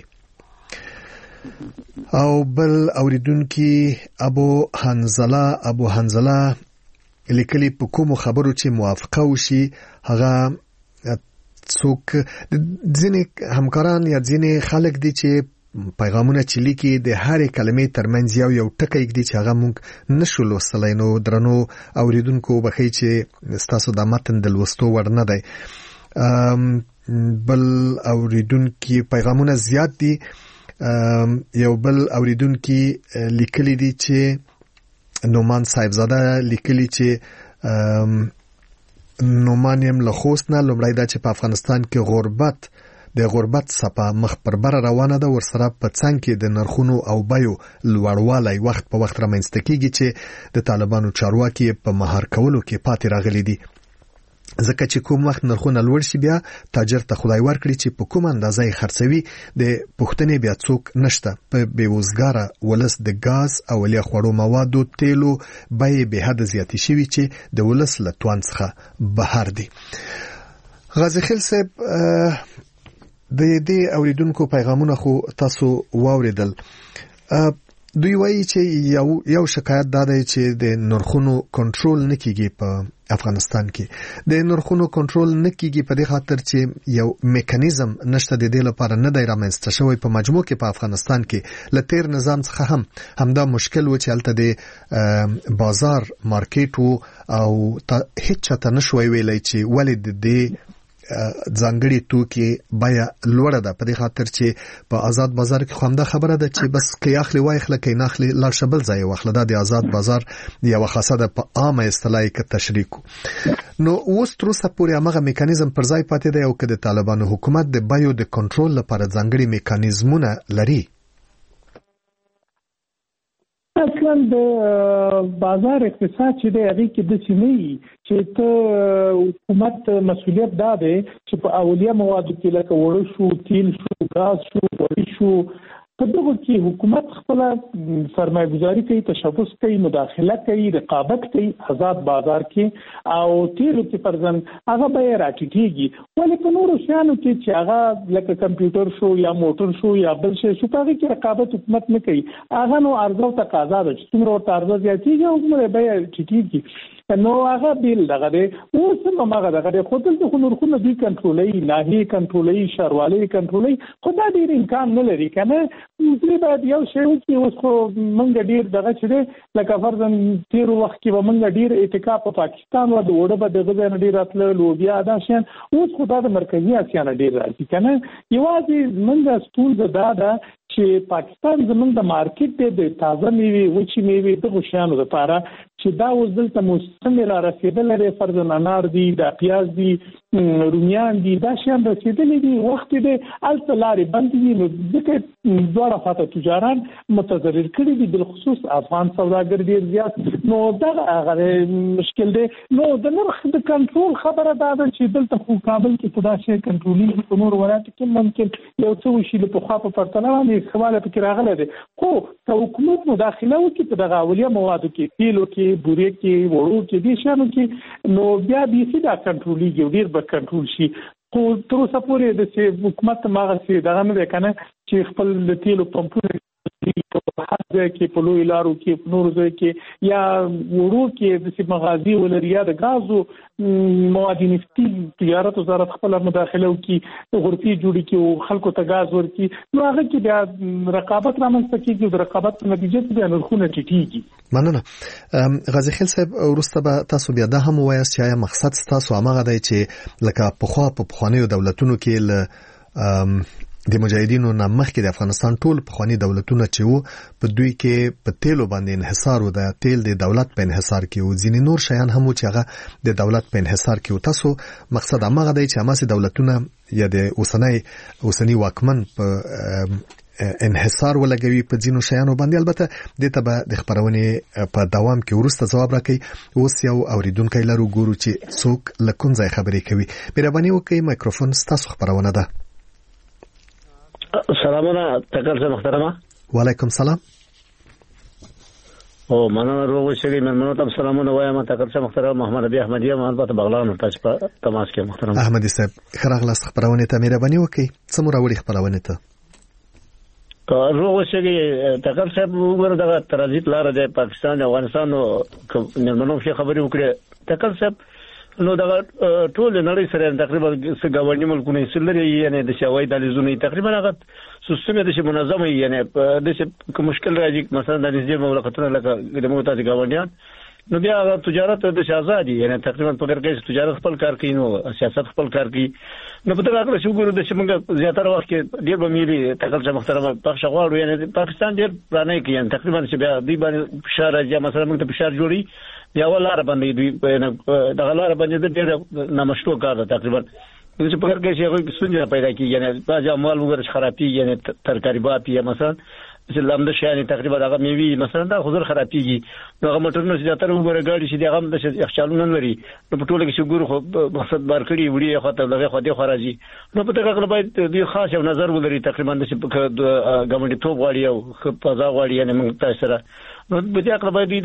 او بل اوریدونکي ابو حنزله لیکلي په کوم خبرو چې موافقه وشي هغه څوک ځینې همکاران یا ځینې خلک دي چې پیغامونه چې لیکي د هرې کلمې ترمنځ یو ټکی دی چې هغه موږ نشو لوستلی. نو درنو اوریدونکو بخښئ چې ستاسو د متن د لوستو وړ نه دی. بل اوریدونکي پیغامونه زیات دي. یو بل اوریدونکي لیکلي دي چې نومان صاحبزاده لیکلي چې نومانیم له خوست نه لومړی دا چې په افغانستان کې غربت څپه مخ پر بره روانه ده ورسره په څنګ کې د نرخونو او بیو لوړوالی وخت په وخت رامنځته کیږي چې د طالبانو چارواکي په مهار کولو کې پاتې راغلي دي. ځکه چې کوم وخت نرخونه لوړ شي بیا تاجر ته خدای ورکړي چې په کوم اندازه یې خرڅوي د پښتنې بیا څوک نشته. په بیوزګاره ولس د غاز او ولیا خوړو موادو تیلو بیې به حد زیاتې شوي چې د ولس له توان څخه بهر دي. غازی خیل صاحب د دې اوریدونکو پیغامونه خو تاسو واوریدل. دوی وایي چې یو شکایت دا دی چې د نرخونو کنټرول نه کیږي په افغانستان کې. د نرخونو کنټرول نه کیږي په دې خاطر چې یو میکانیزم نشته د دې لپاره نه دی رامنځته شوی. په مجموع کې په افغانستان کې له تیر نظام څخه همدا مشکل و چې هلته د بازار مارکیټ او هیڅ چاته نشوي ویلی چې ولې د دې ځانګړي توکي بیا لوړه ده. په دې خاطر چې په آزاد بازار کې خو همدا خبره ده چې بس کې اخلي وای خلک کې نه اخلي لاړ شبل ځای واخله. دا د آزاد بازار یو خاصه ده په عامه اصطلاح کې تشریح. نو اوس تر اوسه پورې هغه میکانیزم پر ځای پاتې دی او که د طالبانو حکومت د بیو د کنټرول لپاره ځانګړي میکانیزمونه لري. اصلا د بازار اقتصاد چې دی هغه کې د سیمې چې ته حکومت مسؤلیت دا دی چې په اولیه موادو کې لکه وړو شو تیل شو غاز شو وړي شو په دغه کې حکومت خپل سرمایه‌ګذاري کوي، تشبث کوي، مداخله کوي، رقابت کوي آزاد بازار کې او تیلو کې پرځن هغه به راټیټيږي. ولې په نورو شیانو کې چې هغه لکه کمپیوټر شو یا موټر شو یا بل شی شو په هغه کې رقابت حکومت نه کوي. هغه نو عرضه او تقاضا ده چې څومره ورته عرضه زیاتېږي هغومره به ټیټېږي. نو هغه بیل دغه دی اوس هم هغه دغه دی خو دلته خو نرخونه دوی کنټرولوي، ناحیې کنټرولوي، ښاروالۍ کنټرولوي، خو دا ډېر امکان نه لري که نه. دوی باید یو شی وکړي. اوس خو موږ ډېر دغه چې دی لکه فرضاً تېرو وخت کې به موږ ډېر اتکا په پاکستان و د اوړه به دغه ځای نه ډېر راتله لوبیا دا شیان. اوس خو دا د مرکزي اسیا نه ډېر راځي که نه. یوازې موږ ستونزه دا ده چې پاکستان زموږ د مارکیټ دی د تازه میوې وچې میوې دغو شیانو لپاره چې دا اوس دلته موسمې را رسېدلی دی، فرضاً انار دي، دا پیاز دي، رومیان دي، دا شیان رسېدلی دي، وخت دی هلته لارې بندې دي. نو ځکه دواړه خواته تجاران متضرر کړي دي، بالخصوص افغان سوداګر ډېر زیات. نو دغه هغه مشکل دی. نو د نرخ د کنټرول خبره دا ده چې دلته خو کابل کې خو دا شی کنټرولېږي، په نورو ولایتو کې ممکن یو څه وشي د پخوا په پرتله باندې سواله پکې راغلی دی. خو که حکومت مداخله وکړي په دغه اولیه موادو کې، تیلو کې، بورې کې، وړو کې، دې شیانو کې، نو بیا بیخي دا کنټرولېږي او ډېر به کنټرول شي. خو تر اوسه پورې د حکومت هماغسې دغه نه دی که نه چې خپل د تیلو پمپونه په هر ځای کې په لویو لارو کې په نورو ځای کې یا وړو کې داسې مغازي ولري یا د ګازو مواد نفتي تجارت وزارت خپله مداخله وکړي، غرفې جوړې کړي او خلکو ته ګاز ورکړي. نو هغه کې بیا رقابت رامنځته کېږي او د رقابت په نتیجه کې بیا نرخونه ټیټېږي. مننه. غازي خیل صاحب، وروسته به تاسو بیا دا هم ووایاست چې آیا مقصد ستاسو هماغه دی چې لکه په پخوانیو دولتونو کې له د مجاهدینو نه مخکې د افغانستان ټول پخوانی دولتونه چې وو په دوی کې په تیلو باندې انحصار و، د تیل د دولت په انحصار کې و، ځینې نور شیان هم و چې هغه د دولت په انحصار کې و. تاسو مقصد هماغه دی چې هماسې دولتونه یا د اوسني واکمن په انحصار ولګوي په ځینو شیانو باندې. البته دې ته به د خپرونې په دوام کې وروسته ځواب راکړي. اوس یو اوریدونکی لرو، ګورو چې څوک له کوم ځای خبرې کوي. مهرباني وکړئ، مایکروفون ستاسو خبرونه ده. سلامونه تکل صاحب محترمه. وعلیکم سلام. او مننه روغ شګي مننه تاسو سلامونه وایم. تکل صاحب محترم محمد ابي احمدي محمد بغلان تاسو په تماس کې محترم احمدي صاحب خراغلاس خبرونه ته مهرباني وکړئ. څومره وړي خبرونه ته روغ شګي تکل صاحب وګوره دا ترانزیت لار د پاکستان او افغانستان نو شي خبرې وکړي. تکل صاحب نو دا ټول نړۍ سره تقریبا څنګه ملکونه سره یعنی د شوای د لزونی تقریبا هغه سیستم د منظمه یعنی د مشکل راځي مثلا د نږدې مملکتونو لکه د موتاز گاونډیان نو بیا تجارت د آزادي یعنی تقریبا په ګرګې تجارت خپل کار کوي، نو سیاست خپل کار کوي. نو په دغه اړه شوګورو د شمنګ زیاتره وخت کې ډیر به ملي تکل محترمه پخ شغواړو یعنی پاکستان ډیر پرانه کوي یعنی تقریبا چې بیا دی باندې فشار راځي مثلا موږ ته فشار جوړي یا ولاره باندې دوی دغه لاره باندې ډېر نامشروع کار ده تقریبا چې په هر کې شي څنګه پیدا کیږي یعنی باج مال وګړي خرابي یعنی ترکاریبات یا مثلا چې لامده شي یعنی تقریبا دغه میوي مثلا دا خضر خرابيږي نو هغه موټرونه چې تر وګړي ګاډي چې دغه د اخچالونه لري نو په ټوله کې شګور خو مقصد بار کړی وړي خو ته دغه خو دې خراجي نو په دغه باید دوی خاص یو نظر ولري تقریبا د ګمنډي توپ غواړي او خپازا غواړي یعنی موږ تاسو سره نو په دې اړه باید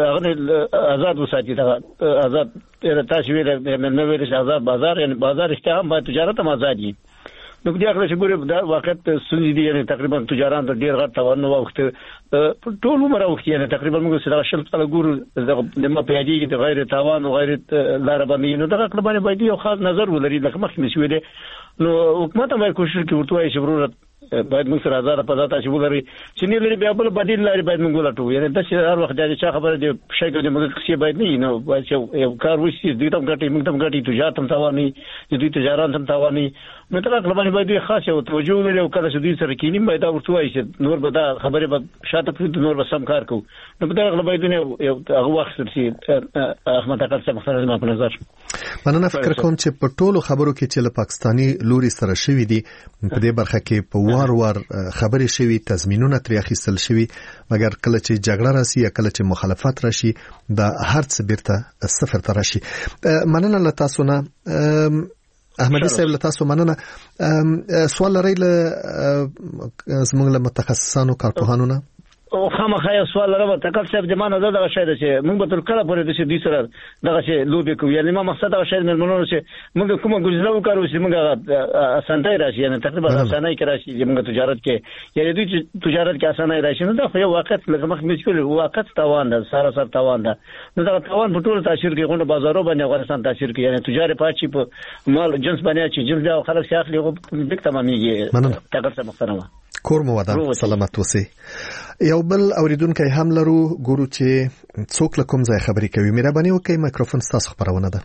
دا آزاد وساتي دا آزاد تاسو ویل نه ویل آزاد بازار یعنی بازار اشتهام باید تجارت هم آزادي نو په دې اړه چې ګوره دا وخت سنجي دي یعنی تقریبا تجاران د ډیر غټ توان وخت ټول عمر وخت یعنی تقریبا موږ سره شل کال ګورو د ما پیاجي د غیر توان او غیر لار باندې نو دا خپل باید یو خاص نظر ولري لکه مخکې مشوي دي نو حکومت هم کوشش کوي ورته چې ضرورت باید موږ سره آزاد په ذات چې ولري چې نه لري بیا بل بدیل لري باید موږ ولټو یعنی د هر وخت د چا خبره دی شي د موږ څه باید نه نو باید یو کار وشي د دې تم ګټي موږ تم ګټي تجارت هم تواني د دې تجارت هم تواني نو تر هغه باید خاصه او توجه لري او کله چې دوی سره کینی باید ورته وایي چې نور به دا خبره به شاته پرې نور به سم کار کوو نو په هغه باید یو هغه وخت چې احمد اکر څخه مخالفت ما په نظر مننه فکر کوم چې په ټولو خبرو کې چې له پاکستاني لوري سره شوې دي په دې برخه کې په وار خبرې شوي تضمینونه ترې اخیستل شوي مګر کله چې جګړه راشي یا کله چې مخالفت راشي دا هر څه بیرته صفر ته راشي. مننه له تاسو نه. احمدي صاحب له تاسو مننه. سوال لري له زموږ له متخصصانو کارپوهانو نه او خامخا یو سوال لرم تکل صاحب د مانه دغه شی ده چې موږ به تر کله پورې د دې سره دغه شی لوبي کوو. یعنی ما مقصد دغه شی ملمنو چې موږ کومه ګزاره وکړو چې موږ اسانتای راشي، یعنی تقریبا اسانای کې راشي چې موږ تجارت کې یعنی دوی تجارت کې اسانای راشي. نو دا خو یو وخت لکه مخ مشکل وخت تاوان ده، سره تاوان ده. نو دا تاوان په ټول تاثیر کوي، غونډه بازارو باندې افغانستان تاثیر کوي. یعنی تجارت پاتې په مال جنس باندې چې جنس دا خلک شاخلي غو دک تماميږي. تکل صاحب محترمه کور مو ودان سلامت اوسئ. یو بل اوریدونکو هم لرو، ګورو چې څوک له کوم ځای خبرې کوي. مهرباني وکړئ میکروفون ستاسو خبرونه ده.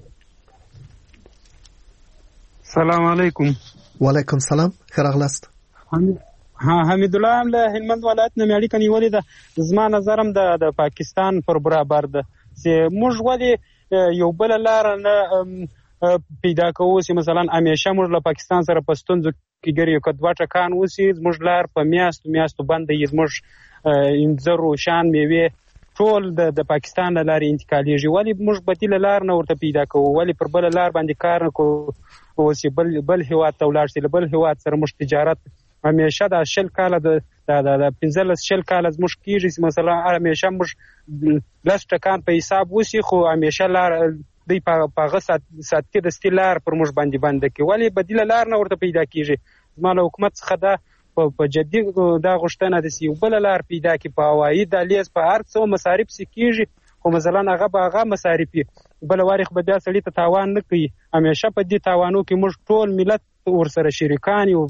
سلام علیکم. وعلیکم سلام، ښه راغلاست. حمید الله هم له هلمند ولایت نه اړیکه نیولې ده. زما نظرم د پاکستان پر برابر ده چې موږ ولې یو بل لار نه پیدا کوو چې مثلا همیشه موږ له پاکستان سره په ستونزو کې ګریو کډوا ټکان وسی. موږ لار په میاشتو باندې موږ انځر او شان میوه ټول د پاکستان لارې انتقالیږي. ولی موږ بدیل لار نه ورته پیدا کوو؟ ولی پر بل لار باندې کار نه کوو چې بل هیواد ته ولاړ شي؟ بل هیواد سره موږ تجارت همیشه د 10 کاله د 15 کاله موږ کیږي چې مثلا همیشه موږ لاس ټکان په حساب وسی، خو همیشه لار دی په غسات کې د ستلار پر موږ باندې کې. ولی بدیل لار نه ورته پیدا کیږي؟ زموږ حکومت څخه دا په جدي دا غوښتنه ده چې یو بل لار پیدا کی په هوایي دهلیز په هر څو مصارف سکیږي، خو مثلا هغه مصارف بل وارخ به دا سړی ته تاوان نه کوي. همیشه په دې تاوانو کې موږ ټول ملت ورسره شریکان یو.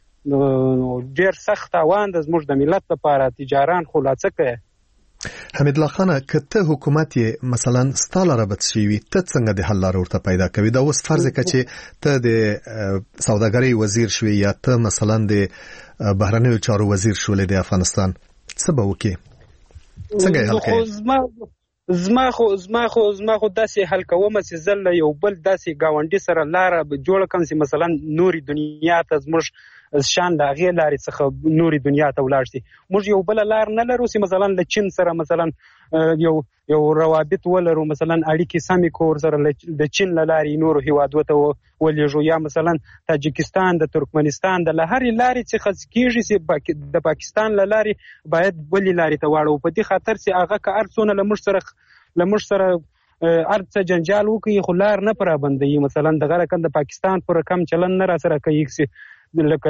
ډیر سخت تاوان د زموږ د ملت لپاره تجاران خلاصه کوي. حمید الله خان، کته حکومت مثلا ستاله رابط شي ته څنګه د حل لار ورته پیدا کوي؟ دا اوس فرض کړه چې ته د سوداګرۍ وزیر شوې یا ته مثلا د بهرنیو چارو وزیر شولې د افغانستان، څه به وکړي؟ څنګه حل کوي؟ زما خو داسې حل کوم چې زل یو بل داسې گاونډي سره لار جوړ کم چې مثلا نوري دنیا ته زموږ شان د هغې لارې څخه نوري دنیا ته ولاړ شي. موږ یو بل لار نه لرو چې مثلا له چین سره مثلا یو روابط ولرو، مثلا اړیکې سمې کور سره د چین له لارې نورو هیوادو ته ولېږو، یا مثلا تاجکستان د ترکمنستان د لهرې لارې څخه کېږي چې د پاکستان له لارې باید بلې لارې ته واړو. په دې خاطر چې هغه که هر څونه له موږ سره ارڅ جنجال وکړي خو لار نه پر باندې مثلا دغه رقم د پاکستان پر کم چلن نه را سره کوي چې لکه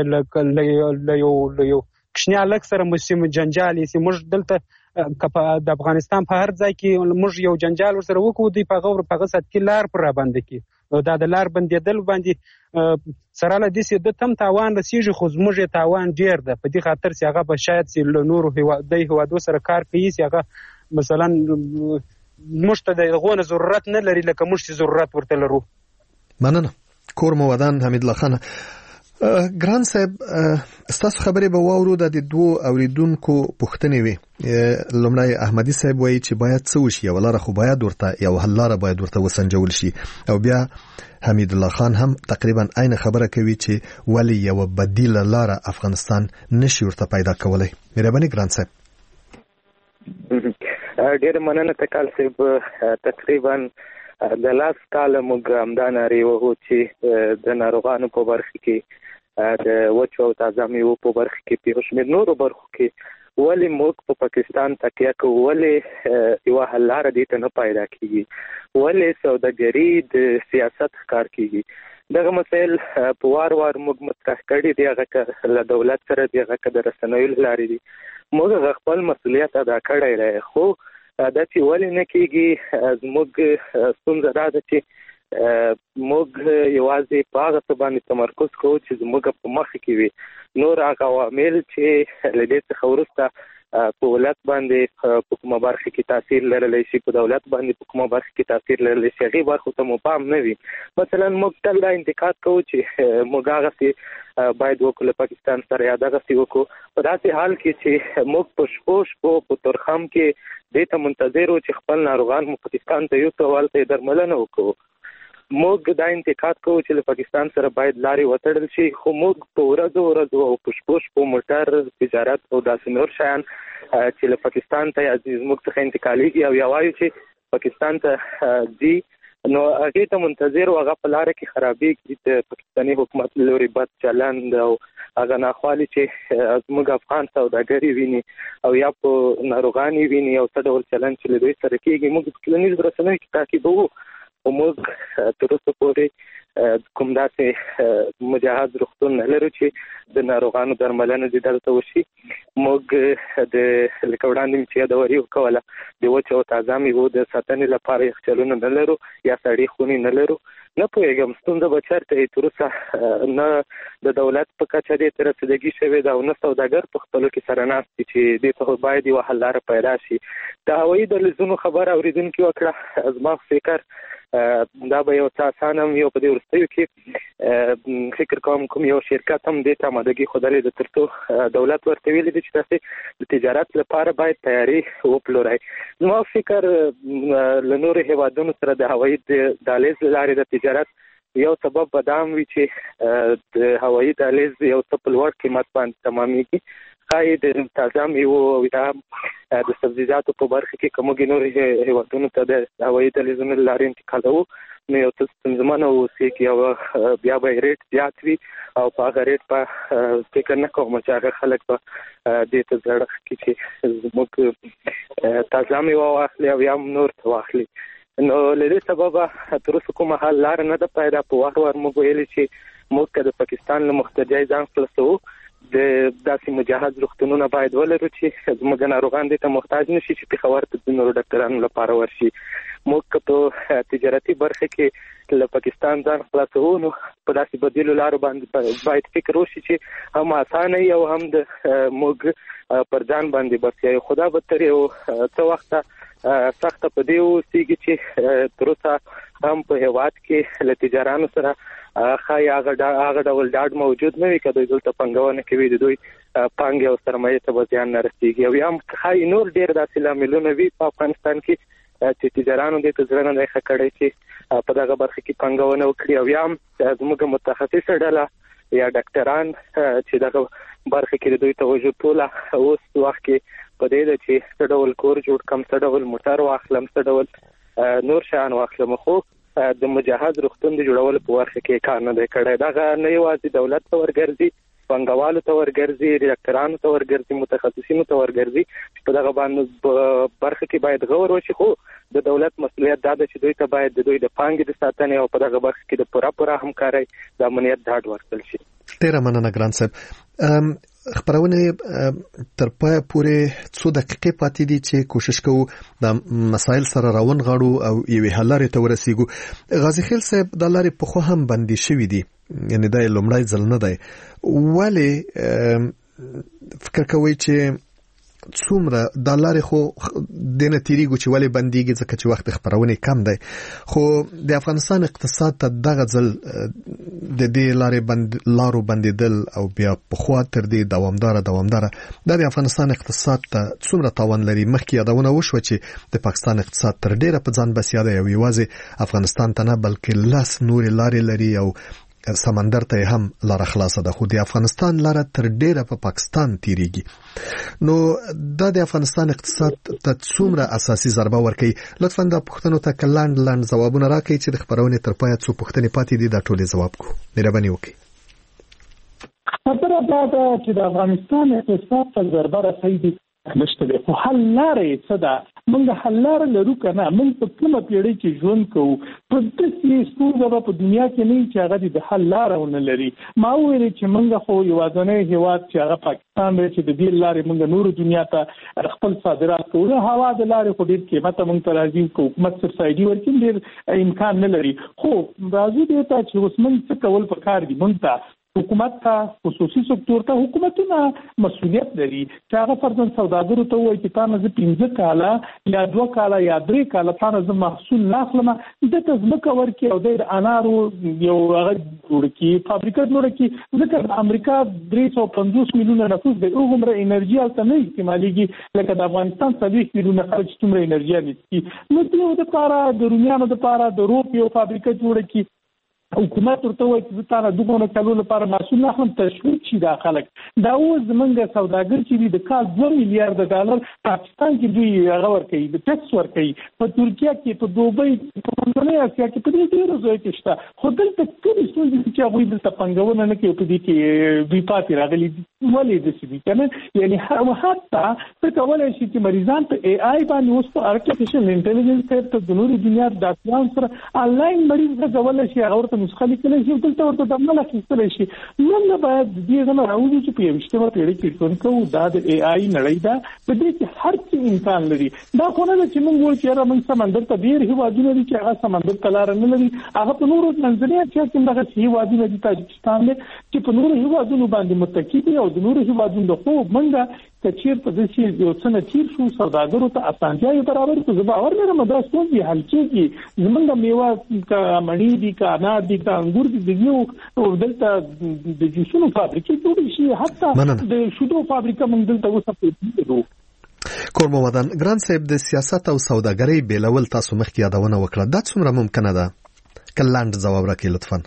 یو کښنیا لک سره مسیم جنجال یې موږ دلته د افغانستان په هر ځای کې موږ یو جنجال ورسره وکړو، دوی په غوړ سات کې لار پر باندې کې دا د لار بندیدل باندې سره له دې د تم تاوان رسیږي، خو زموږ تاوان ډیر ده. په دې خاطر چې هغه به شاید چې نور هیوادو سره کار کوي چې هغه مثلا موږ ته دغه ضرورت نه لري لکه موږ چې ضرورت ورته لرو. مننه. کور مو ودان حمید الله خان. ګران صاحب، ستاسو خبرې به واورو د دوه اوریدونکو پوښتنې وي. لومړی احمدي صاحب وایي چې باید څه وشي، یو لاره خو باید ورته یو حل لاره باید ورته وسنجول شي، او بیا حمید الله خان هم تقریبا عین خبره کوي چې ولی یو بدیل لاره افغانستان نشي ورته پیدا کولای. مهرباني ګران صاحب. ډیر مننه تکال صاحب. تقریبا د لاس کال موږ همدانه ریوه چې د ناروغانو په برخه کې د وچو او تازه میوو په برخه کې په شمېر نورو برخو کې ولې موږ په پاکستان تکیه کوو، ولې یوه حل لاره دې ته نه پیدا کېږي، ولې سوداګري د سیاست ښکار کېږي. دغه مسایل په وار موږ مطرح کړي دي، هغه که له دولت سره دي، هغه که د رسنیو له لارې دي. موږ خپل مسؤلیت ادا کړی دی، خو دا چې ولې نه کېږي زموږ ستونزه دا ده چې موږ یوازې په هغه څه باندې تمرکز کوو چې زموږ په مخکې کې وي. نور هغه عوامل چې له دې څخه وروسته په ولایت باندې په کومه برخه کې تاثیر لرلی شي، په دولت باندې په کومه برخه کې تاثیر لرلی شي، هغې برخو ته مو پام نه وي. مثلا موږ تل دا انتقاد کوو چې موږ هغسې باید وکړو له پاکستان سره، یا دغسې وکړو په داسې حال کې چې موږ په شپو په تورخم کې دې ته منتظر وو چې خپل ناروغان مو پاکستان ته یوسو، هلته یې درملنه وکړو. موږ دا انتقاد کوو چې له پاکستان سره باید لارې وتړل شي، خو موږ په ورځو او په شپو موټر تجارت او داسې نور شیان چې له پاکستان ته زموږ څخه انتقالیږي او یا وایو چې پاکستان ته ځي نو هغه ته منتظر او هغه په لار کې خرابېږي د پاکستاني حکومت لوري بد چلند او هغه ناخوالي چې زموږ افغان سوداګري ویني او یا په ناروغاني ویني او څه ډول چلند چې له دوی سره کېږي. موږ په ټولنیزو رسنیو کې تعقیبوو او موږ تر اوسه پورې کوم داسې مجهز روغتون نه لرو چې د ناروغانو درملنه دې دلته وشي. موږ د لکه وړاندې چې یادوري وکوله د وچو او تازه میوو د ساتنې لپاره یخچالونه نه لرو یا سړې خونې نه لرو. نه پوهېږم ستونزه به چېرته تر اوسه نه د دولت په کچه دې ته رسیدګي شوې ده او نه سوداګر په خپلو کې سره ناست دي چې دې ته باید یوه حل لاره پیدا شي. د هوایي دهلیزونو خبره اورېدونکي وکړه. زما فکر دا به یو څه اسانه وي او په دې وروستیو کې فکر کوم یو شرکت هم دې ته آمادګي ښودلې ده تر څو دولت ورته ویلي دي چې تاسې د تجارت لپاره باید تیاري وپلورئ. زما فکر له نورو هیوادونو سره د هوایي دهلیز له لارې د تجارت یو سبب به دا هم وي چې د هوایي دهلیز یو څه په لوړ قیمت باندې تمامېږي. ښایي د تازه میوو او یا د سبزیجاتو په برخه کې که موږ نورو هیوادونو ته د هوایي دهلیزونو له لارې انتقالوو نو یو څه ستونزمنه اوسېږي او بیا به ریټ زیات وي او په هغه ریټ به فکر نه کوم چې هغه خلک به دې ته زړه کړي چې زموږ تازه میوه واخلي او یا نور څه واخلي. نو له دې سببه تر اوسه کومه حل لاره نه ده پیدا. په وار موږ ویلي چې موږ که د پاکستان له محتجای ځان خلاصوو د داسې مجهز روغتونونه باید ولرو چې زموږ ناروغان دې ته محتاج نشي چې پېښور ته د نورو ډاکټرانو لپاره ورشي. موږ که په تجارتي برخه کې له پاکستان ځان خلاصوو نو په داسې بدیلو لارو باندې باید فکر وشي چې هم اسانه وي او هم د موږ پر ځان باندې بسیا. خدا به تر یو څه وخته سخته په دې اوسېږي چې تر اوسه هم په هېواد کې له تجارانو سره ښایي هغه ډول ډاډ موجود نه وي که دوی دلته پانګونه کوي د دوی پانګې او سرمایې ته به زیان نه رسېږي. او یا هم ښایي نور ډېر داسې لاملونه وي په افغانستان کې چې تجارانو دې ته زړه نه دی ښه کړی چې په دغه برخه کې پانګونه وکړي. او یا هم زموږ متخصصه ډله یا ډاکټران چې دغه برخه کې د دوی توجه ټوله اوس وخت کې په دې ده چې څه ډول کور جوړ کړم، څه ډول موټر واخلم، څه ډول نور شیان واخلم. خو د مجهز روغتون د جوړولو په برخه کې کار نه دی کړی. دغه نه یوازې دولت ته ورګرځي، پانګوالو ته ورګرځي، ډاکټرانو ته ورګرځي، متخصصینو ته ورګرځي. په دغه باندې برخه کې باید غور وشي. خو د دولت مسؤلیت دا ده چې دوی ته باید د دوی د پانګې د ساتنې او په دغه برخه کې د پوره همکارۍ د امنیت ډاډ ورکړل شي. ډېره مننه ګران صاحب. خبرونه تر پای پورې څو دقیقې پاتې دي چې کوشش کوو د مسایل سره راون غاړو او یوې حل لارې ته ورسیږو. غازي خیل صاحب دا لارې په خو هم بندي شوې دي، یعنی دا لومړی ځل نه دی. ولې فکر کوئ چې څومره دا لارې خو دنه تیریږي چې ولې بنديږي؟ ځکه چې وخت خبرونه کم دی. خو د افغانستان اقتصاد ته دغه ځل د دې لارو بندیدل او بیا په خوا تر دې دوامدار د افغانستان اقتصاد ته څومره تاوان لري؟ مخکې یادونه وشوه چې د پاکستان اقتصاد تر ډیره په ځان بسیا دی او یوازې افغانستان ته نه بلکې لاس نور لارې لري او سمندر ته هم لار خلاصه ده. خو د افغانستان لار تر ډیره په پاکستان تیریږي. نو د افغانستان اقتصاد ته څومره اساسي ضربه ورکوي؟ لطفا دا پوښتنو ته کلاند ځوابونه راکړئ چې د خبرونې تر پایه څو پوښتنې پاتې دي دا ټولې ځواب کو. مهرباني وکړئ. خبره دا ده چې د افغانستان اقتصاد ته ضربه رسېږي نشته دی. خو حل لارې څه ده؟ موږ حل لاره لرو که نه؟ موږ په کومه پیړۍ کې ژوند کوو؟ په داسې ستونزه به په دنیا کې نه وي چې هغه د حل لاره ونه لري. ما وویل چې موږ خو یوازینی هېواد چې هغه پاکستان دی چې د دې لارې موږ نورو دنیا ته خپل صادرات کوو. د هوا د لارې خو ډېر قیمته موږ ته راځي، حکومت سبسایډي ورکوي، ډېر امکان نه لري. خو راځو دې ته چې اوس موږ څه کول پکار دي؟ موږ ته حکومت ته، خصوصي سکتور ته، حکومتونه مسؤلیت لري چې هغه فرضاً سوداګرو ته وایي چې تا نه زه 15 کاله یا 2 کاله یا 3 کاله تا نه زه محصول نه اخلم، دته ځمکه ورکړي او د انارو یو هغه جوړ کړي، فابریکه جوړ کړي. ځکه د امریکا 350 میلیونه نفوس دی، هغومره انرژي هلته نه استعمالېږي لکه د افغانستان 40 میلیونه خلک چې څومره انرژي نیسي. نو دوی دپاره د رومیانو دپاره د روپ یو فابریکه جوړه کړي حکومت ورته وایي چې تاسو دغه کلو لپاره مسؤل نه هم تشویق شي د خلک دا اوس زمونږ سوداګر چې د کال 2 میلیارډ ډالر پاکستان کې دوی هغه ورکوي د ټیکس ورکوي په ترکیه کې په دوبۍ په اندونیزیا کې په دې ډیرو ځایو کې شته خو دلته ټول ستونزې چې هغوی دلته پنګونه نه کوي په دې کې دوی پاتې راغلي ولې داسې دي که نه یعنی حتی ته کولی شي چې مریضان په اي آی باندې اوس په ارټیفیشل انټیلیجنس ته د نورو دنیا د ډاکټرانو سره انلاین مریض غوښتل شي هغه ورته نسخه لیکلی شي دلته ورته د عمل اخیستلی شي موږ باید دې نه راوځو چې په 21مه پېړۍ کې ژوند کوو دا د اي آی نړۍ ده په دې کې هر څه امکان لري دا خو نه ده چې موږ وایو چې موږ سمندر ته ډېر هېوادونه دي چې هغه سمندر ته لاره نه لري هغه په نورو منځني اسیا کې دغه هېوادونه دي تاجکستان دی چې په نورو هېوادونو باندې متکي دي او د نورو هېوادونو د خوب موږ که چېرته داسې یو څه نه تېر شو سوداګرو ته اسانتیاوې برابر کړو زه باور لرم دا ستونزې حل کېږي زموږ میوه که مڼې دي که انار دي که انګور دي د یو دلته د جوسونو فابریکې جوړې شي حتی د شیدو فابریکه موږ دلته اوسه پرېږدو کوربه وطن ګران صاحب د سیاست او سوداګرۍ بیلول تاسو مخکې یادونه وکړه دا څومره ممکنه ده که لاند جواب راکړئ لطفا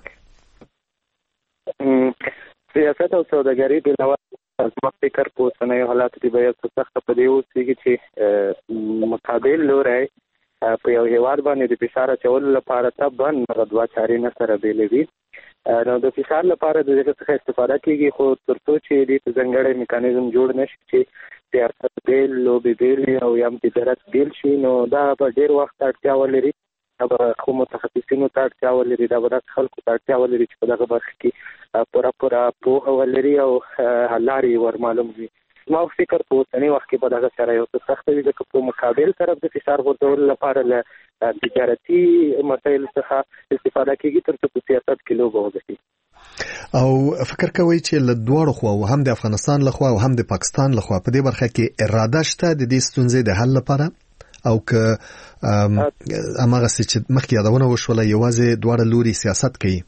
سیاست او سوداګرۍ بیلول زما فکر په اوسنیو حالاتو کې باید څه سخته په دې اوسېږي چې مقابل لوری په یو هېواد باندې د فشار اچولو لپاره طبعا هغه دوه چارې نه سره بېلوي نو د فشار لپاره د دغه څخه استفاده کېږي خو تر څو چې دې ته ځانګړی میکانیزم جوړ نه شي چې سیاست بیل لوبې بیل او یا تجارت بیل شي نو دا به ډېر وخت اړتیا ولري دا به خو متخصصینو ته اړتیا ولري دا به داسې خلکو ته اړتیا ولري چې په دغه برخه کې پوره پوهه ولري او حلارې ور معلوم وي ما فکر په اوسني وخت کې به دغه سره یو څه سخته وي ځکه په مقابل طرف د فشار غورځولو لپاره له تجارتي مسایلو څخه استفاده کېږي تر څو په سیاست کې لوبه وګټي او فکر کوي چې له دواړو خواو هم د افغانستان لخوا او هم د پاکستان لخوا په دې برخه کې اراده شته د دې ستونزې د حل لپاره او که امغه چې مخکې یادونه وشوله یوازې دواړه لوري سیاست کوي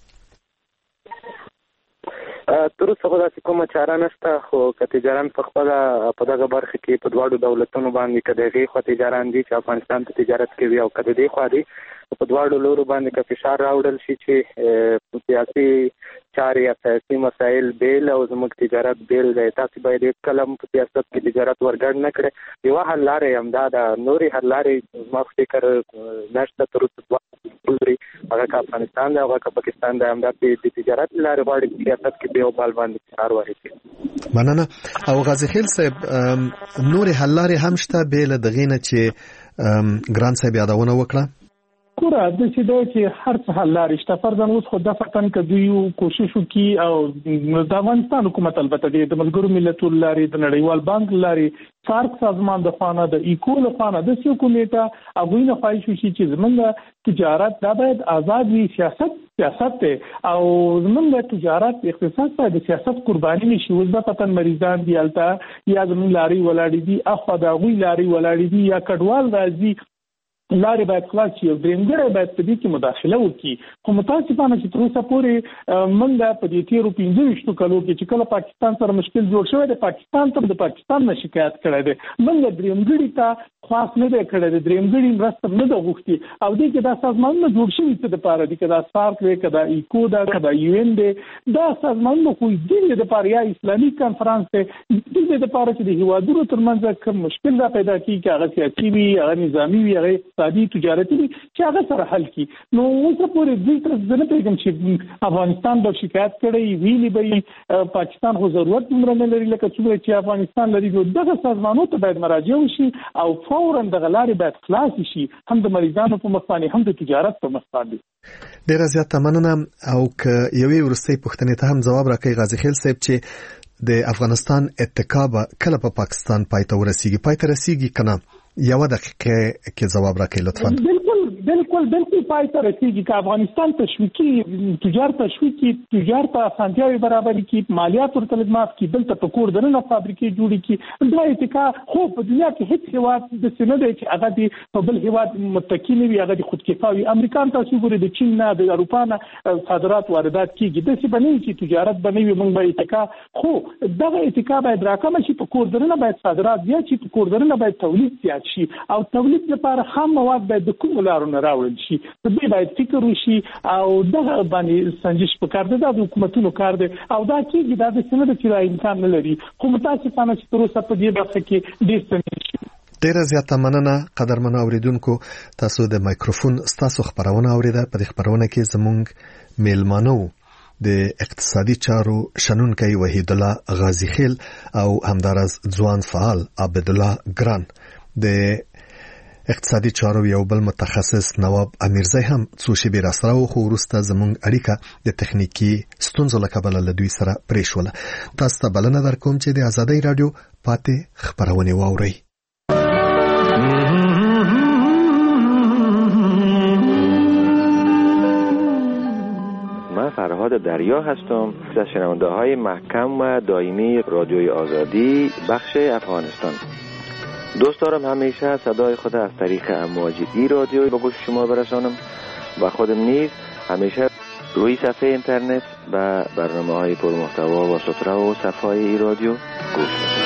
تر اوسه خو داسې کومه چاره نشته خو که تجاران په خپله په دغه برخه کې په دواړو دولتونو باندې که د هغې خوا تجاران دي چې افغانستان ته تجارت کوي او که د دې خوا دي په دواړو لورو باندې که فشار راوړل شي چې سیاسي چارې یا سیاسي مسایل بیل او زموږ تجارت بیل دی تاسې باید هېڅکله هم په سیاست کې تجارت ورګډ نه کړئ یوه حل لاره یې همدا ده نورې حل لارې زما فکر نشته تر اوسه دوه هغه که افغانستان دی هغه که پاکستان دی همدا د تجارت لارې غواړي په سیاست کې په یو بال باندې فشار واچوي مننه او غازي خیل صاحب نورې حل لارې هم شته بې له دغې نه چې ګران صاحب یادونه وکړه ګوره داسې دی چې هر څه حل لارې شته فرضاً اوس خو دفعتاً که دوی کوشش وکړي او د افغانستان حکومت البته د ملګرو ملتونو لارې د نړیوال بانک لارې سارک سازمان د خوا نه د ایکو له خوا نه داسې یو کمیټه هغوی نه خواهش وشي چې زموږ تجارت دا باید آزاد وي سیاست دی او زموږ تجارت اقتصاد باید د سیاست قرباني نه شي اوس دفعتاً مریضان دي هلته یا زموږ لارې ولاړې دي اخوا د هغوی لارې ولاړې دي یا کډوال راځي لارې باید خلاص شي او درېمګړی باید په دې کې مداخله وکړي خو متاسفانه چې تر اوسه پورې موږ په دې تېرو 25 کالو کې چې کله پاکستان سره مشکل جوړ شوی دی پاکستان ته د پاکستان نه شکایت کړی دی موږ درېمګړي ته خاص نه دی کړی دی درېمګړي مرسته نه ده غوښتې او دې کې دا سازمانونه جوړ شوي څه دپاره دي که دا سارک دی که دا ایکو ده که دا یو این دی دا سازمانونه خو دې دپاره یا اسلامي کنفرانس دی دې دپاره چې د هېوادونو ترمنځ کوم مشکل را پیدا کېږي که هغه سیاسي وي هغه نظامي وي هغه اقتصادي تجارتي دي چې هغه سره حل کی نو اوسه پورې دوی تر څه نه پیغام چې افغانستان به شکایت کړي ویلي به پاکستان خو ضرورت دومره نه لري لکه څومره چې افغانستان لري دغه سازمانونو ته باید مراجعه وشي او فورا دغه لارې باید خلاص شي هم د مریضانو په مخ باندې هم د تجارت په مخ باندې ډېره زیاته مننه او که یوې وروستۍ پوښتنې ته هم ځواب راکړئ غازي خیل صاحب چې د افغانستان اتکا به کله په پاکستان پای ته رسیږي که نه یوه دقیقه کې جواب راکړئ لطفا بالکل پای ته رسیږي که افغانستان تشویقي تجارت تشویقي تجارت اسانتیاوې برابرې کړي مالیات ورته لږ معاف کړي دلته په کور دننه فابریکې جوړې کړي دا اتکا خو په دنیا کې هیڅ هېواد داسې نه دی چې هغه د په بل هېواد متکي نه وي هغه د خودکفا وي امریکا هم تاسو ګورئ د چین نه د اروپا نه صادرات واردات کېږي داسې به نه وي چې تجارت به نه وي موږ به اتکا خو دغه اتکا باید راکمه شي په کور دننه باید صادرات زیات شي په کور دننه باید تولید زیات زیات شي او تولید لپاره خام مواد باید د کوم لارو نه راوړل شي په دې باید فکر وشي او دغه باندې سنجش پکار دی د حکومتونو کار دی او دا کېږي دا د سند چې امکان نه لري خو متاسفانه چې تر اوسه په دې برخه کې ډېر څه ډیره زیاته مننه قدرمن اوریدونکو تاسو د مایکروفون ستاسو خبرونه اوریده په خبرونه کې زموږ میلمانو د اقتصادي چارو شنونکي وحید الله غازی خیل او همدارز ځوان فعال عبد الله ګران د اقتصادي چارو یو بل متخصص نواب امیرزی هم څو شی به راسره خو ورسته زموږ اړیکه د تخنیکی ستونزو لکبل له دوی سره پریښول تاسو ته بلنه درکوم چې د ازادۍ رادیو پاتې خبرونه واورئ فرهاد دریا هستم از شنونده های محکم و دائمی رادیوی آزادی بخش افغانستان. دوست دارم همیشه صدای خود از طریق امواج ای رادیوی به گوش شما برسانم و خودم نیز همیشه روی صفحه اینترنت و برنامه های پرمحتوا و سطرا و صفحه ای رادیو گوش میکنم.